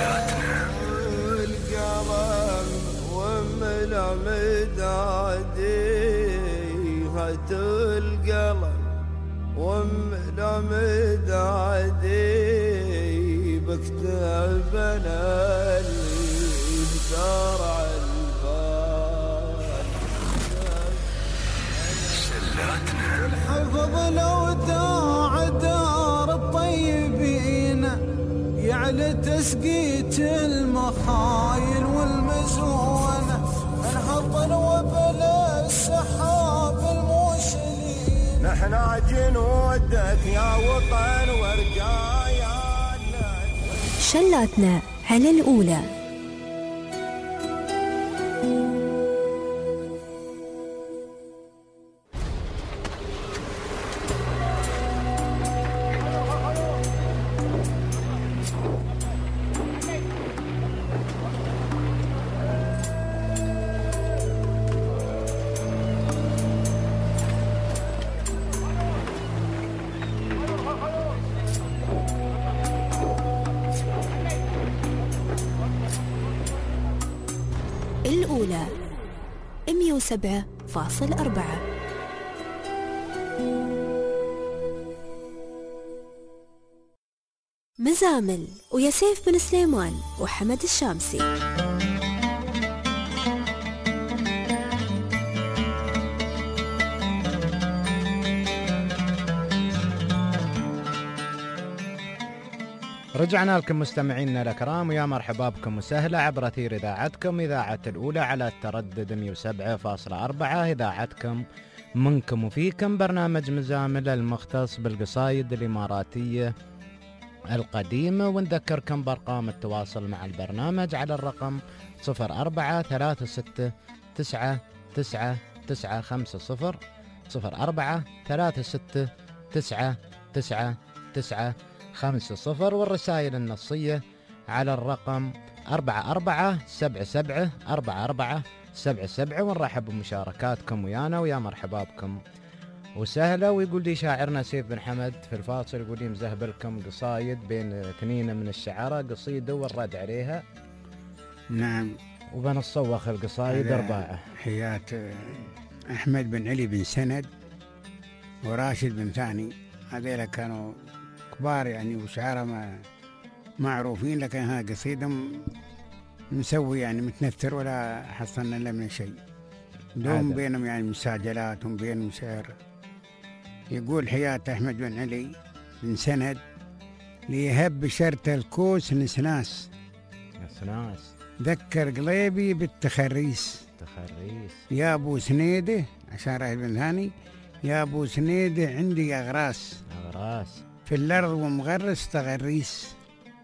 القلم وملا مدادي، هات القلم وملا مدادي، بكتب انا اللي زرع البال شلاتنا الحفظ لو داع دار الطيبين يعلى تسقيت المخايل والمزونة انهض وبل السحاب الموسلين نحنا جنودك يا وطن ورجايا شلاتنا على الأولى. الأولى مئة وسبعة فاصلة أربعة. مزامل ويا سيف بن سليمان وحمد الشامسي. رجعنا لكم مستمعينا الأكرام ويا مرحبا بكم وسهلا عبر أثير إذاعتكم إذاعة الأولى على التردد مئة وسبعة فاصلة أربعة. إذاعتكم منكم وفيكم برنامج مزامل المختص بالقصايد الإماراتية القديمة. ونذكركم بأرقام التواصل مع البرنامج على الرقم صفر أربعة ثلاثة ستة تسعة تسعة تسعة خمسة صفر صفر أربعة ثلاثة ستة تسعة تسعة تسعة خمسة صفر، والرسائل النصية على الرقم أربعة أربعة سبعة سبعة أربعة أربعة سبعة سبعة. ونرحب بمشاركاتكم ويانا ويا مرحبا بكم وسهلا. ويقول لي شاعرنا سيف بن حمد في الفاصل، يقول لي مزهب لكم قصايد بين اثنين من الشعراء، قصيدة والرد عليها. نعم. وبنصوخ القصايد أربعة. حياة أحمد بن علي بن سند وراشد بن ثاني، هذيلا كانوا كبار يعني وشعراء ما معروفين، لكن ها قصيدة مسوي يعني متنثر ولا حصلنا لنا من شيء. دوم بينهم يعني مساجلات وبينهم شعر. يقول حياة أحمد بن علي بن سند ليهب شرت الكوس نسناس نسناس ذكر قليبي بالتخريس تخريس يا أبو سنيدة، عشان راهي بن ثاني، يا أبو سنيدة عندي أغراس أغراس في الأرض ومغرس تغريس،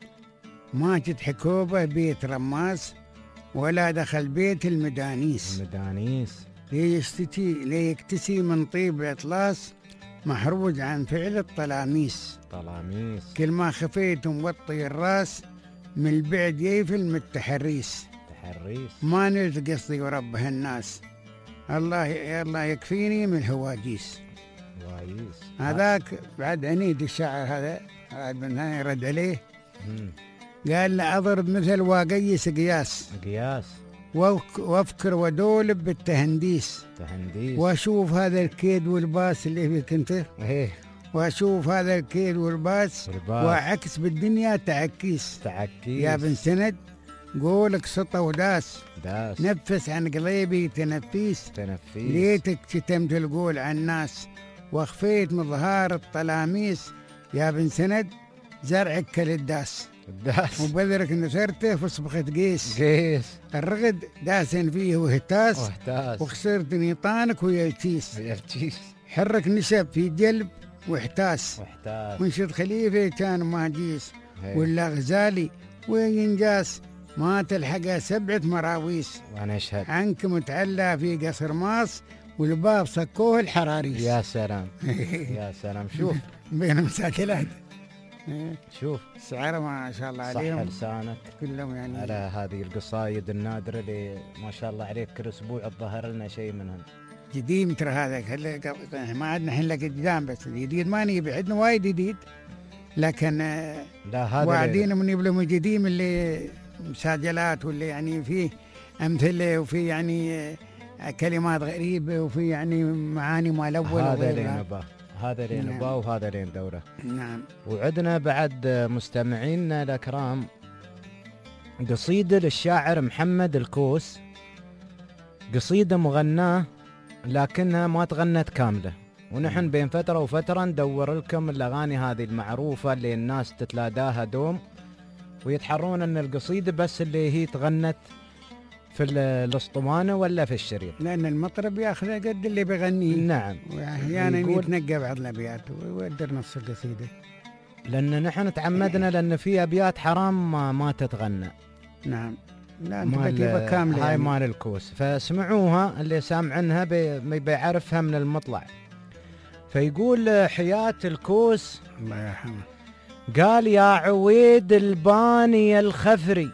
ماجد حكوبة بيت رماس ولا دخل بيت المدانيس المدانيس ليشتكي ليكتسي من طيب الإطلاس محروج عن فعل الطلاميس طلاميس كل ما خفيت موطي الراس من البعد يفل من التحريس تحريس ما نلت قصدي وربها الناس الله يا الله يكفيني من الهواجيس هواجيس. هذاك بعد عنيد الشاعر هذا هذا بن ثاني رد عليه مم. قال له أضرب مثل واقيس قياس قياس وافكر ودولب بالتهنديس تهنديس واشوف هذا الكيد والباس اللي فيك انت ايه واشوف هذا الكيد والباس واعكس بالدنيا تعكيس تعكيس يا بن سند قولك سطى وداس داس نفس عن قليبي تنفيس تنفيس ليتك شتمت القول عن الناس وخفيت من ظهار الطلاميس يا بن سند زرعك كالداس الداس وبذرك نثرته فصبخة قيس قيس الرغد داسن فيه وهتاس وهتاس وخسرت نيطانك ويلتيس ويلتيس حرك نشب في جلب واحتاس واحتاس منشد خليفة كان ماجيس ولا غزالي وينجاس ما تلحقها سبعة مراويس وانا اشهد عنك متعلى في قصر ماص والباب صكوه الحراريس. يا سلام يا سلام. شوف بين مساكلات شوف سعره ما شاء الله عليهم صح لسانك كلهم يعني على هذه القصايد النادرة اللي ما شاء الله عليك كل اسبوع تظهر لنا شيء منهم. جديد ترى هذا ما عندنا الحين لك قدام، بس الجديد ما نجيب، عندنا وايد جديد لكن لا هذا واعدين من يبلهم الجديد اللي مساجلات واللي يعني فيه أمثلة وفي يعني كلمات غريبة وفي يعني معاني ما الأول. هذا اللي نباه هذا اللي نباه نعم. وهذا اللي ندوره. نعم. وعندنا بعد مستمعينا الأكرام قصيدة للشاعر محمد الكوس، قصيدة مغناة لكنها ما تغنت كاملة، ونحن بين فترة وفترة ندور لكم الأغاني هذه المعروفة اللي الناس تتلاداها دوم، ويتحرون أن القصيدة بس اللي هي تغنت في الاسطوانة ولا في الشريط، لأن المطرب ياخذ قد اللي بيغنيه. نعم، وأحيانا يتنقى بعض الأبيات ويودر نص القصيدة، لأن نحن تعمدنا لأن في أبيات حرام ما, ما تتغنى. نعم، لا أنت بتجيبها كاملة هاي يعني. مال الكوس، فاسمعوها اللي سامعنها بي بيعرفها من المطلع. فيقول حياة الكوس الله يرحمه، قال يا عويد الباني الخفري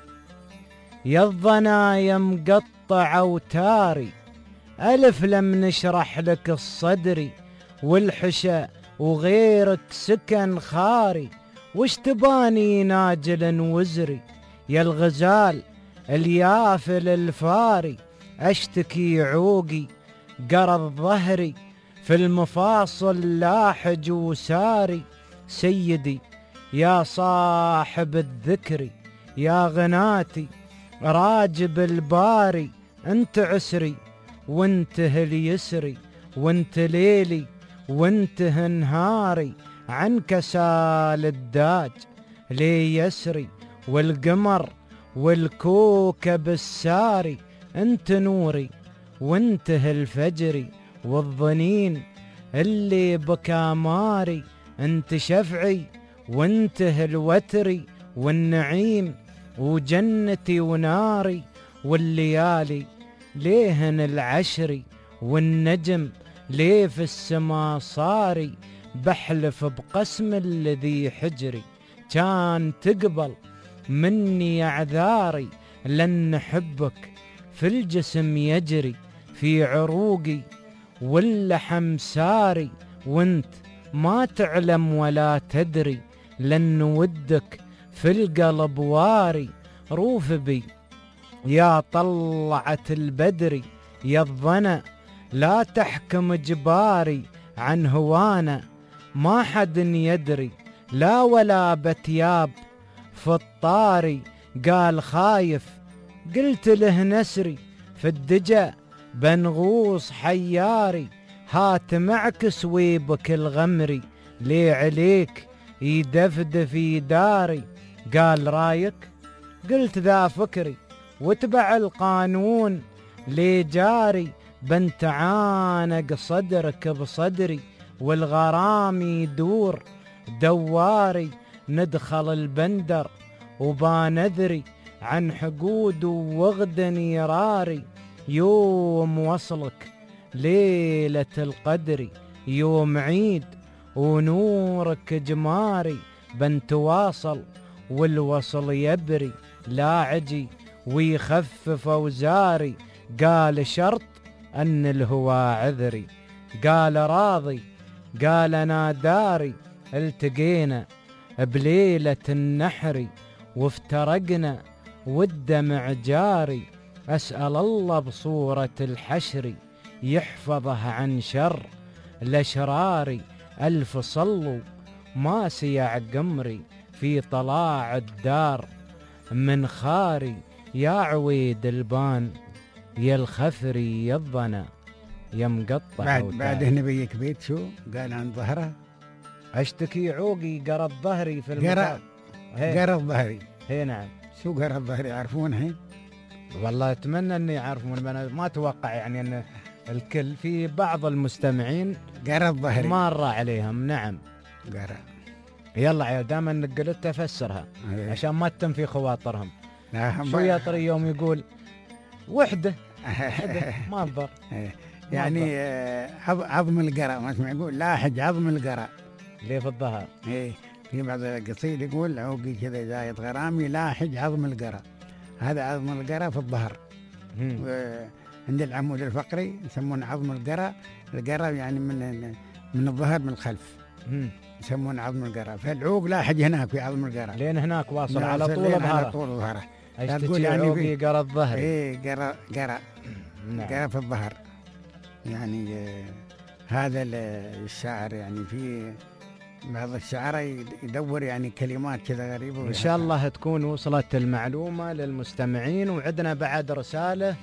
يا الضنايا مقطع اوتاري، ألف لم نشرح لك الصدري والحشا وغيرك سكن خاري، وش تباني ناجل وزري يا الغزال اليافل الفاري، أشتكي عوقي قرض ظهري في المفاصل لاحج وساري، سيدي يا صاحب الذكر يا غناتي راجب الباري، انت عسري وانته اليسري وانت ليلي وانته نهاري، عنك سال الداج لي يسري والقمر والكوكب الساري، انت نوري وانته الفجري والظنين اللي بكاماري، انت شفعي وانته الوتري والنعيم وجنتي وناري، والليالي ليهن العشري والنجم ليه في السما صاري، بحلف بقسم الذي حجري كان تقبل مني اعذاري، لن حبك في الجسم يجري في عروقي واللحم ساري، وانت ما تعلم ولا تدري لن ودك في القلب واري، روف بي يا طلعة البدري يا الظنا لا تحكم جباري، عن هوانا ما حد يدري لا ولا بتياب في الطاري، قال خايف قلت له نسري في الدجا بنغوص حياري، هات معك سويبك الغمري لي عليك يدفدف داري، قال رايك قلت ذا فكري واتبع القانون لي جاري، بنت عانق صدرك بصدري والغرام يدور دواري، ندخل البندر وبانذري عن حقود وغدا يراري، يوم وصلك ليلة القدر يوم عيد ونورك جماري، بنت واصل والوصل يبري لا عجي ويخفف أوزاري، قال شرط أن الهوى عذري قال راضي قال أنا داري، التقينا بليلة النحر وافترقنا والدمع جاري، أسأل الله بصورة الحشر يحفظه عن شر الأشرار، ألف صلوا ما سيع قمري في طلاع الدار من خاري، يا عويد البان يا الخفري يا الظنا يا مقطع بعد بعد هنا بيك بيت شو قال عن ظهره، اشتكي عوقي قرض ظهري في المقام، قرض ظهري، هي نعم. شو قرض ظهري يعرفونها؟ والله اتمنى ان يعرفون، انا ما اتوقع يعني ان الكل، في بعض المستمعين قرض ظهري مر عليهم. نعم قرض. يلا عيال دام انك قلت تفسرها أيه. عشان ما تتم في خواطرهم. نعم. شو يطري يوم يقول وحده وحده ما تضر يعني عظم القرا، ما اسمع يقول لاحج عظم القرا ليه في الظهر. ايه في بعض القصيد يقول عوقي كذا زايد غرامي لاحج عظم القرا، هذا عظم القرا في الظهر. عند العمود الفقري يسمونه عظم القرا، القرا يعني من من الظهر من الخلف يسمونه عظم القرا، فالعوق لاحج هناك في عظم القرا لين هناك واصل على طول ظهره، على طول ظهره. تقول يعني عوقي قرا الظهر. ايه قرا قرا نعم. قرا في الظهر يعني. آه هذا الشاعر يعني في بعض الشعراء يدور يعني كلمات كذا غريبة. إن شاء الله تكون وصلت المعلومة للمستمعين. وعندنا بعد رسالة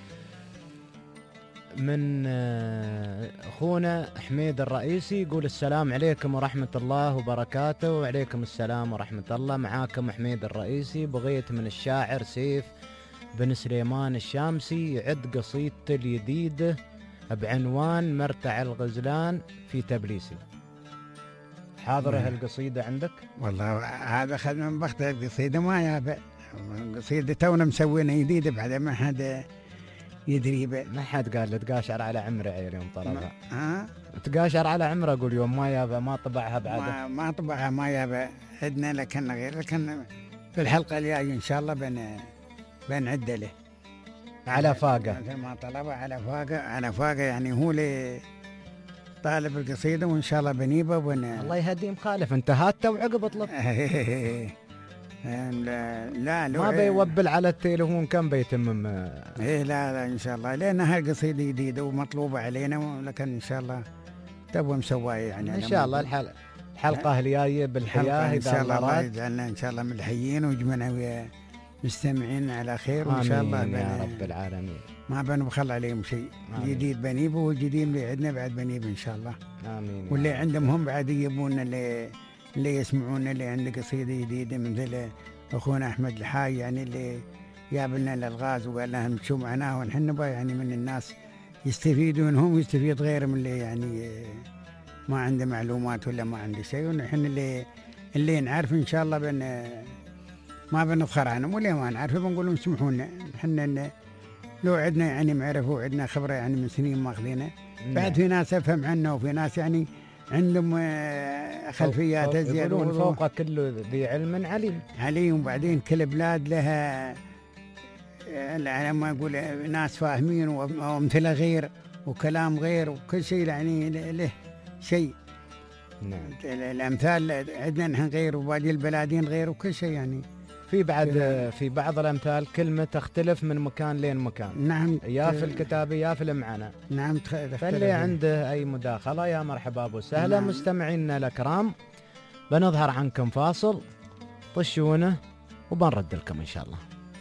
من أخونا حميد الرئيسي، يقول السلام عليكم ورحمة الله وبركاته. وعليكم السلام ورحمة الله. معاكم حميد الرئيسي. بغيت من الشاعر سيف بن سليمان الشامسي يعد قصيدته الجديدة بعنوان مرتع الغزلان في تبليسي. حاضرة هالقصيدة عندك؟ والله هذا أخذ من بخت القصيدة ما يابا، قصيدة تونا مسوينها جديدة بعد ما حد يدري بقى. ما حد قال تقاشر على عمره عيل يوم طلبها. ها؟ تقاشر على عمره أقول يوم ما يابا ما طبعها بعد. ما, ما طبعها ما يابا عندنا لكن غير لكن في الحلقة الجاية إن شاء الله بن بنعدله على فاقة مثل ما طلبها على فاقة على فاقة يعني هو لي طالب القصيدة وإن شاء الله بنيبه ون... الله يهديه مخالف أنت هاته وعقب اطلب. لا لا ما بيوبل على التليفون كم بيتمم. ايه لا لا ان شاء الله لان هالقصيده جديده ومطلوبه علينا لكن ان شاء الله تبغى مسواه يعني ان شاء الله الحلقه الحلقه الجايه بالحياه ان شاء الله الله يجعلنا ان شاء الله من الحيين ويجمعنا ويا مستمعين على خير وان شاء الله يا رب العالمين. ما بنبخل عليهم شيء. جديد بنيبه والجديد اللي عندنا بعد بنيبه ان شاء الله. امين. واللي عندهم هم بعد يجيبون اللي اللي يسمعون اللي عنده قصيدة جديدة مثل أخونا أحمد الحاي يعني اللي جاب لنا الألغاز وقال لنا نمشوا معناه ونحن نبغى يعني من الناس يستفيدوا منهم ويستفيد غيرهم اللي يعني ما عنده معلومات ولا ما عنده شيء. ونحن اللي اللي نعرف إن شاء الله بن ما بنفخر عنهم ولا ما نعرف بنقول لهم سمحونا. نحن لو عندنا يعني معرفة وعندنا خبرة يعني من سنين ماخذينها. بعد في ناس أفهم عنا وفي ناس يعني عندهم خلفيات ازيد. يقولون فوق كل ذي علم عليم. عليم. وبعدين كل بلاد لها على ما اقول ناس فاهمين وامثله غير وكلام غير وكل شيء يعني له شيء. نعم. الامثال عندنا نحن غير وباقي البلادين غير وكل شيء يعني. في بعد في بعض الامثال كلمه تختلف من مكان لين مكان. نعم. يا في الكتابه يا في المعنى. نعم تختلف. فاللي عنده اي مداخله يا مرحبا وسهلا. نعم. مستمعينا الكرام بنظهر عنكم فاصل طشونه وبنرد لكم ان شاء الله.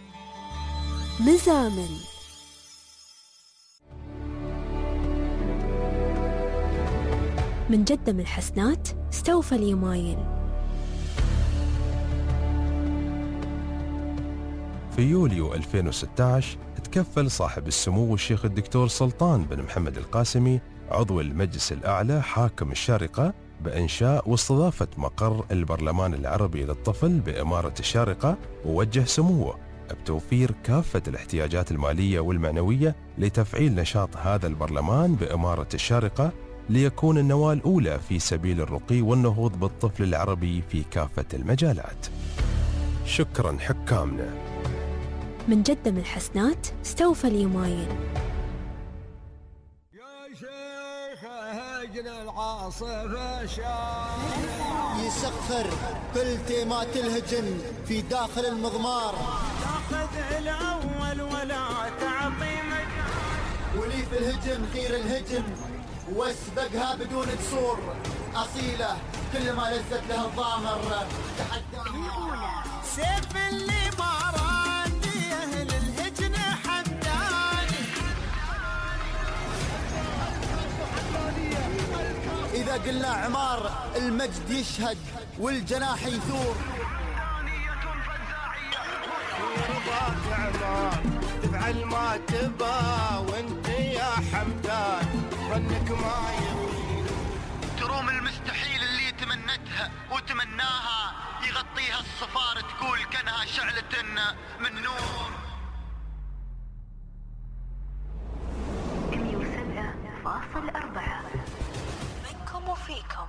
مزامل من جدة من الحسنات استوفى اليمايل. في يوليو ألفين وستة عشر تكفل صاحب السمو الشيخ الدكتور سلطان بن محمد القاسمي عضو المجلس الأعلى حاكم الشارقة بإنشاء واستضافة مقر البرلمان العربي للطفل بإمارة الشارقة، ووجه سموه بتوفير كافة الاحتياجات المالية والمعنوية لتفعيل نشاط هذا البرلمان بإمارة الشارقة ليكون النواة الأولى في سبيل الرقي والنهوض بالطفل العربي في كافة المجالات. شكرا حكامنا. من جدة من الحسنات استوفى اليمايل. يا شيخ هجن العاصفة يسخر كل تيمات الهجن في داخل المضمار. تاخذ الأول ولا تعطي مجال. ولي في الهجن خير الهجن واسبقها بدون قصور. أصيلة كل ما لزت لها الضامر تحداها. سيف اللي ماراني أهل الهجن حمداني. إذا قلنا عمار المجد يشهد والجناح يثور. رضاك عمار تفعل ما تبا وانت يا حمدان ظنك ما يغير. تروم المستحيل اللي تمنتها وتمناها يغطيها الصفار تقول كانها شعلة من نور. مية وسبعة فاصل أربعة منكم وفيكم.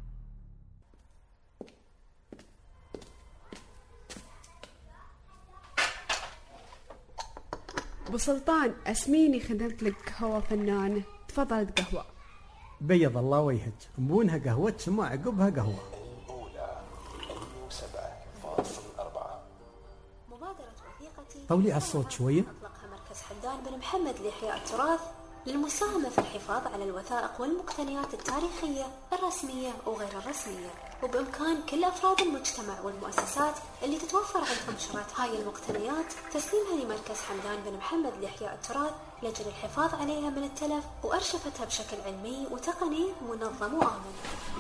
ابو سلطان اسميني خدمت لك قهوه فنانه. تفضلت قهوه. بيض الله وجهك. مبونها قهوه ثم عقبها قهوه. الاولى سبعة فاصل أربعة. مبادرة وثيقتي طولي على الصوت شويه. أطلقها مركز حمدان بن محمد لإحياء التراث للمساهمة في الحفاظ على الوثائق والمقتنيات التاريخية الرسمية وغير الرسمية. وبإمكان كل أفراد المجتمع والمؤسسات اللي تتوفر عندهم شرايط هاي المقتنيات تسليمها لمركز حمدان بن محمد لإحياء التراث لأجل الحفاظ عليها من التلف وأرشفتها بشكل علمي وتقني منظم وآمن.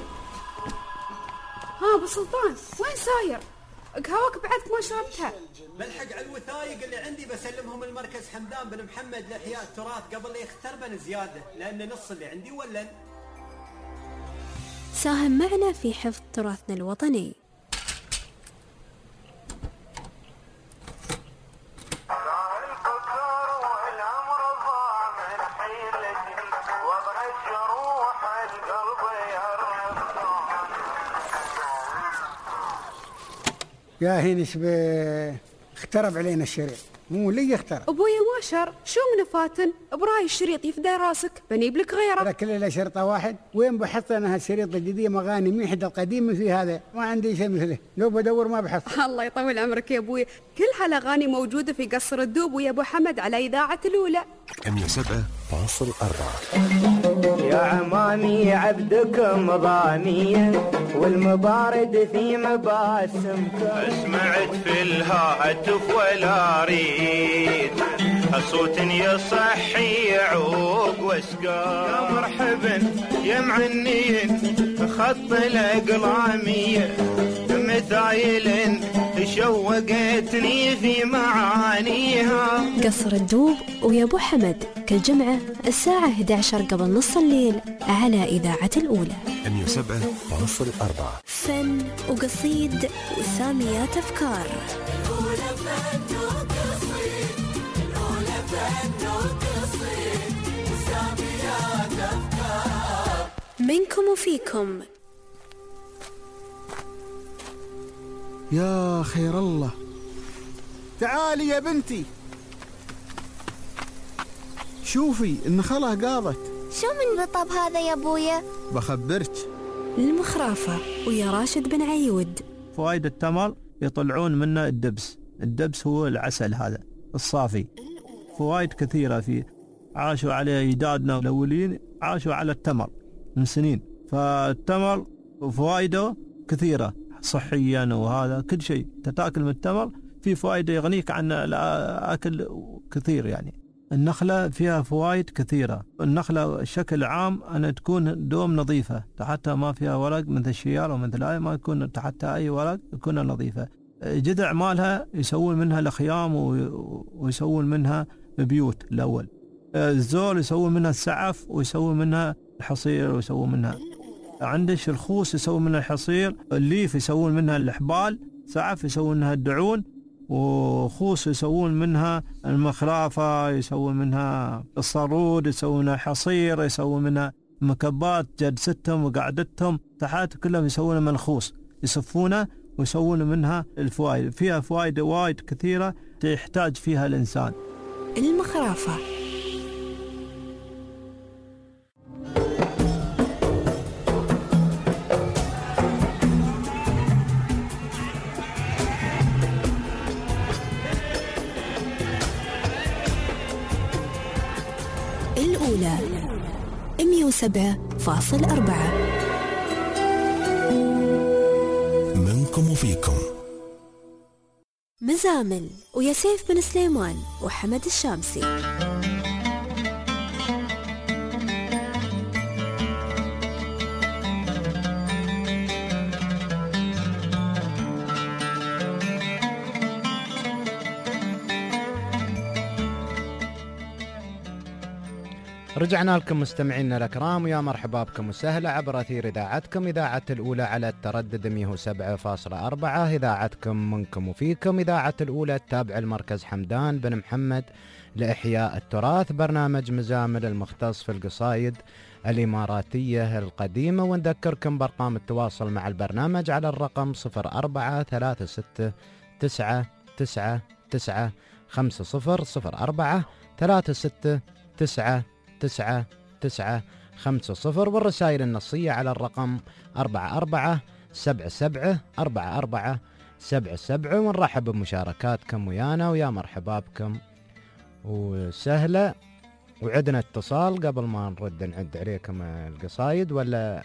ها أبو سلطان وين ساير؟ قهوك بعدك ما شربتها. بلحق على الوثائق اللي عندي بسلمهم المركز حمدان بن محمد لإحياء التراث قبل لا يختربن زيادة، لأن نص اللي عندي ولن. ساهم معنا في حفظ تراثنا الوطني. يا هين ايش اخترب علينا الشريط، مو لي اخترب. ابويا ما شر، شو من فاتن؟ براي الشريط يفدى راسك، بنيب لك غيره. ترى كل له شرطه واحد، وين بحط انا هالشريط الجديد مغاني ميحد القديم في هذا، ما عندي شيء مثله، لو بدور ما بحصل. الله يطول عمرك يا ابويا، كل هالاغاني موجوده في قصر الدوب ويا ابو حمد على اذاعه الاولى. مية وسبعة فاصل أربعة. يا عماني عبدكم ضانية والمبارد في مباسمكم. سمعت في الهاتف ولا ريد صوت يصحي يعوق واسقام. يا مرحبا يا معنين خط الأقلامية مثايل شوقتني في معانيها. قصر الدوب ويا ابو حمد كل جمعة الساعة إحدى عشر قبل نص الليل على إذاعة الأولى. مية وسبعة فاصل أربعة. فن وقصيد وساميات أفكار. الأولى فن وقصيد، الأولى فن وقصيد وساميات أفكار. منكم وفيكم. يا خير الله، تعالي يا بنتي شوفي النخلة قاضت. شو من رطب هذا يا ابويا؟ بخبرك. المخرافة ويا راشد بن عيود. فوائد التمر يطلعون منه الدبس، الدبس هو العسل هذا الصافي، فوائد كثيرة فيه. عاشوا عليه أجدادنا الأولين، عاشوا على التمر من سنين، فالتمر فوائده كثيرة صحيا وهذا كل شيء. تتاكل من التمر في فوائد يغنيك عن الأكل كثير. يعني النخلة فيها فوائد كثيرة. النخلة بشكل عام أن تكون دوم نظيفة، تحتها ما فيها ورق مثل الشيار ومثل هاي، ما يكون تحتها أي ورق، تكون نظيفة. جذع مالها يسوون منها الخيام ويسوون منها بيوت الأول. الزول يسوون منها السعف ويسوون منها الحصير ويسوون منها. عندش الخوص يسوون منها الحصير، الليف يسوون منها الحبال، سعف يسوون منها الدعون، وخوص يسوون منها المخرافة، يسوون منها الصارود، يسوون منها حصير، يسوون منها مكبات جلستهم وقعدتهم تحت كلهم يسوون من الخوص، يصفونه ويسوون منها الفوائد. فيها فوائد وايد كثيرة تحتاج فيها الإنسان. المخرافة. الأولى مية وسبعة فاصل أربعة. منكم وفيكم. مزامل ويا سيف بن سليمان وحمد الشامسي. رجعنا لكم مستمعينا الأكرام، ويا مرحبا بكم وسهلا عبر أثير إذاعتكم إذاعة الأولى على التردد مية وسبعة فاصلة أربعة. إذاعتكم منكم وفيكم، إذاعة الأولى التابعة لمركز حمدان بن محمد لإحياء التراث، برنامج مزامل المختص في القصايد الإماراتية القديمة. ونذكركم بأرقام التواصل مع البرنامج على الرقم صفر أربعة ثلاثة ستة تسعة تسعة تسعة خمسة صفر صفر أربعة ثلاثة ستة تسعة تسعة تسعة خمسة صفر، والرسائل النصية على الرقم أربعة أربعة سبعة سبعة أربعة أربعة سبعة سبعة. ونرحب بمشاركاتكم ويانا، ويا مرحبا بكم وسهلا. وعدنا اتصال قبل ما نرد نعد عليكم القصايد، ولا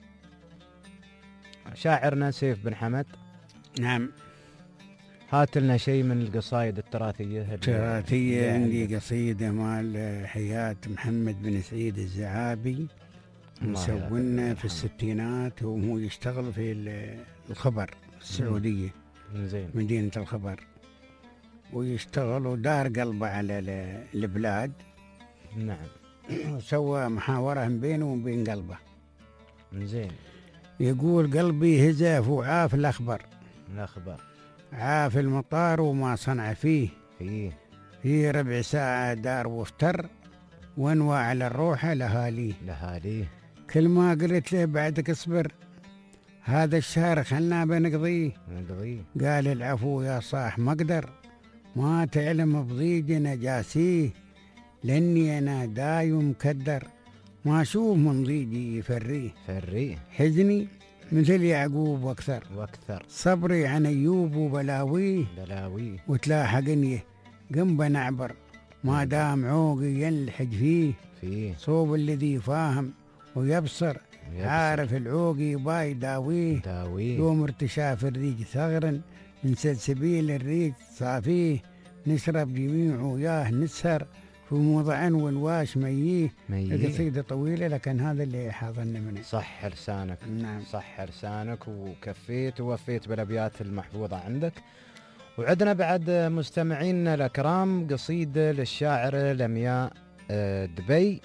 شاعرنا سيف بن حمد؟ نعم. هات لنا شيء من القصايد التراثية. التراثية عندي قصيدة مال حياة محمد بن سعيد الزعابي، مسونا في الستينات وهو يشتغل في الخبر السعودية، زين، مدينة الخبر، ويشتغل ودار قلبه على البلاد. نعم. وسوى محاورة بينه وبين قلبه. زين. يقول قلبي هزاف وعاف الأخبر، الأخبر عاف المطار وما صنع فيه، فيه في ربع ساعة دار وافتر، وانوى على الروحة لهاليه لهاليه. كل ما قلت له بعدك اصبر، هذا الشهر خلنا بنقضيه، نقضيه. قال العفو يا صاح ما اقدر، ما تعلم بضيق نجاسيه، لاني انا دايم مكدر، ما اشوف من ضيقي يفريه، فريه. حزني مثل يعقوب واكثر، واكثر. صبري عن ايوب وبلاويه، بلاويه. وتلاحقني قم بنعبر، ما دام عوقي ينلحق فيه، فيه صوب الذي فاهم ويبصر، يبصر. عارف العوقي باي داويه، داويه. يوم ارتشاف الريج ثغرا، من سلسبيل الريج صافيه، نشرب جميع وياه نسهر، في موضع والواش ميه. القصيدة طويلة لكن هذا اللي حاضرنا منه. صح لسانك. نعم. صح لسانك وكفيت ووفيت بالأبيات المحفوظة عندك. وعندنا بعد مستمعين الأكرام قصيدة للشاعرة لمياء دبي،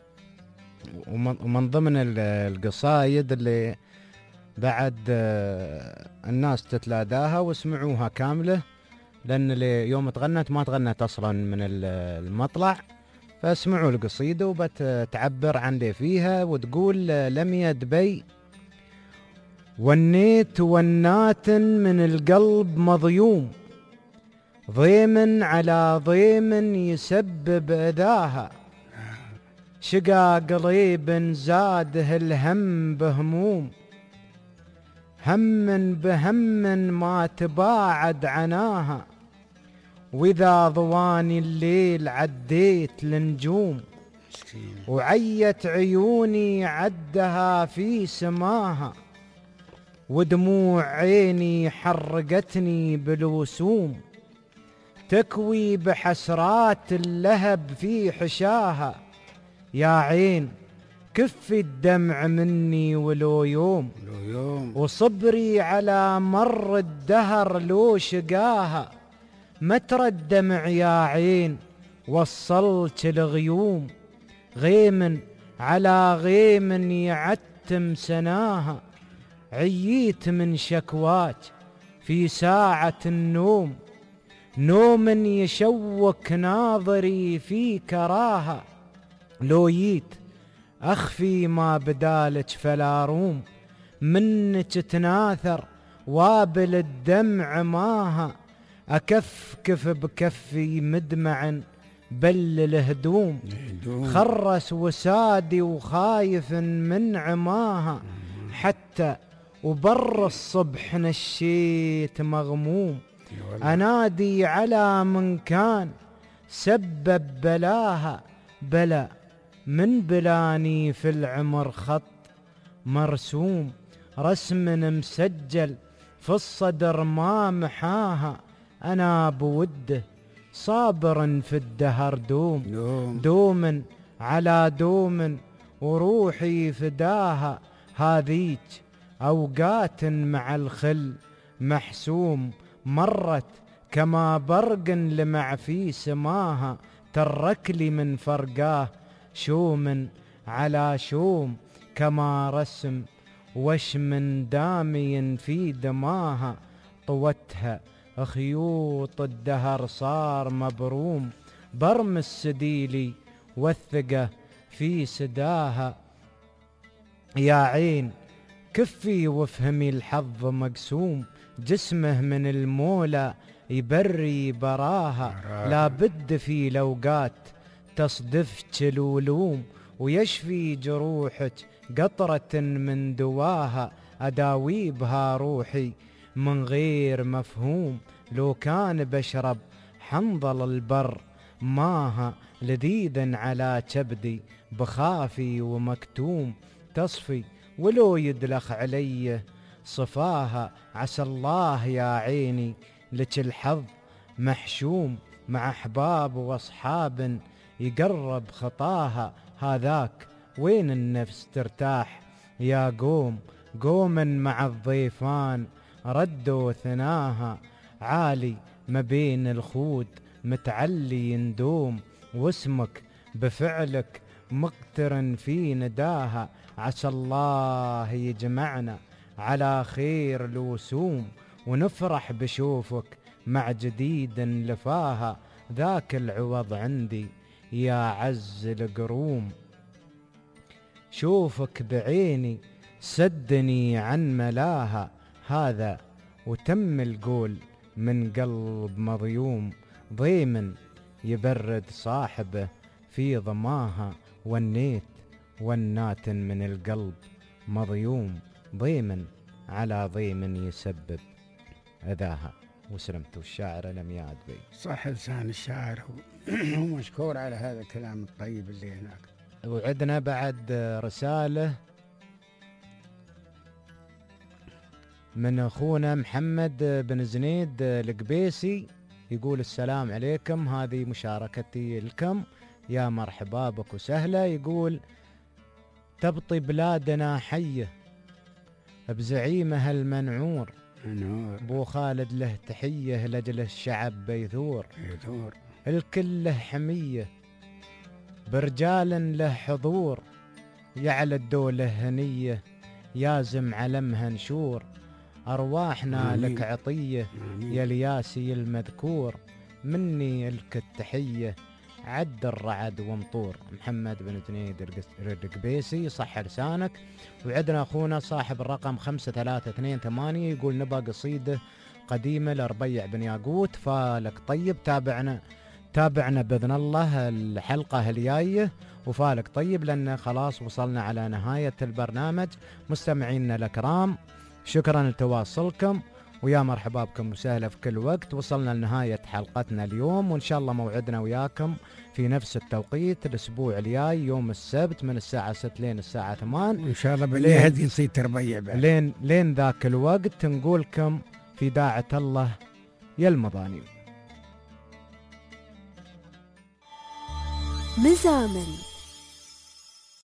ومن ضمن القصايد اللي بعد الناس تتلاداها واسمعوها كاملة، لأن يوم تغنت ما تغنت أصلا من المطلع، فاسمعوا القصيدة وبتعبر عن اللي فيها. وتقول لمياء دبي: ونيت ونات من القلب مضيوم، ضيم على ضيم يسبب أذاها، شقا قليب زاده الهم بهموم، هم بهم ما تباعد عناها، وإذا ضواني الليل عديت لنجوم، وعيت عيوني عدها في سماها، ودموع عيني حرقتني بالوسوم، تكوي بحسرات اللهب في حشاها، يا عين كفي الدمع مني ولو يوم، وصبري على مر الدهر لو شقاها، متر الدمع يا عين وصلت الغيوم، غيم على غيم يعتم سناها، عييت من شكواك في ساعة النوم، نوم يشوك ناظري في كراها، لو جيت أخفي ما بدالك فلا روم، منك تناثر وابل الدمع ماها، أكفكف بكفي مدمع بل الهدوم، خرس وسادي وخايف من عماها، حتى وبر الصبح نشيت مغموم، أنادي على من كان سبب بلاها، بلا من بلاني في العمر خط مرسوم، رسم مسجل في الصدر ما محاها، أنا بوده صابر في الدهر دوم، دوم على دوم وروحي فداها، هذيك أوقات مع الخل محسوم، مرت كما برق لمع في سماها، ترك لي من فرقاه شوم على شوم، كما رسم وشم دامي في دماها، طوتها خيوط الدهر صار مبروم، برم السديلي والثقة في سداها، يا عين كفي وافهمي الحظ مقسوم، جسمه من المولى يبري براها، لا بد في الأوقات تصدفك الولوم، ويشفي جروحك قطرة من دواها، أداوي بها روحي من غير مفهوم، لو كان بشرب حنظل البر ماها لذيذ على كبدي بخافي ومكتوم تصفي ولو يدلخ علي صفاها. عسى الله يا عيني لك الحظ محشوم مع أحباب وأصحاب يقرب خطاها. هذاك وين النفس ترتاح يا قوم قوما مع الضيفان ردوا ثناها. عالي ما بين الخود متعلي يندوم واسمك بفعلك مقترن في نداها. عسى الله يجمعنا على خير الوسوم ونفرح بشوفك مع جديد لفاها. ذاك العوض عندي يا عز القروم شوفك بعيني سدني عن ملاها. هذا وتم القول من قلب مضيوم ضيمن يبرد صاحبه في ضماها. والنيت والنات من القلب مضيوم ضيمن على ضيمن يسبب أذاها. وسلمت الشاعر لم يعد بي. صح لسان الشاعر هو مشكور على هذا الكلام الطيب اللي هناك. وعندنا بعد رسالة من أخونا محمد بن زنيد القبيسي يقول السلام عليكم، هذه مشاركتي لكم، يا مرحبا بك وسهلا. يقول تبطي بلادنا حية بزعيمها المنعور بو خالد له تحية لجل الشعب بيثور يثور الكل له حمية برجال له حضور يعلى الدولة هنية يازم علمها نشور. أرواحنا آمين. لك عطية آمين. يا الياسي المذكور مني لك التحية عد الرعد ومطور. محمد بن جنيد القبيسي صح لسانك. وعندنا أخونا صاحب الرقم خمسة ثلاثة اثنين ثمانية يقول نبى قصيدة قديمة لربيع بن ياقوت فالك طيب. تابعنا تابعنا بإذن الله الحلقة الجاية وفالك طيب لأن خلاص وصلنا على نهاية البرنامج. مستمعينا الكرام شكرا لتواصلكم ويا مرحبا بكم وسهلا في كل وقت. وصلنا لنهاية حلقتنا اليوم وإن شاء الله موعدنا وياكم في نفس التوقيت الأسبوع الجاي يوم السبت من الساعة ستة لين الساعة ثمانية إن شاء الله بالليل نصير تربيع بعد. لين لين ذاك الوقت نقولكم في داعة الله يا المضاني. مزامل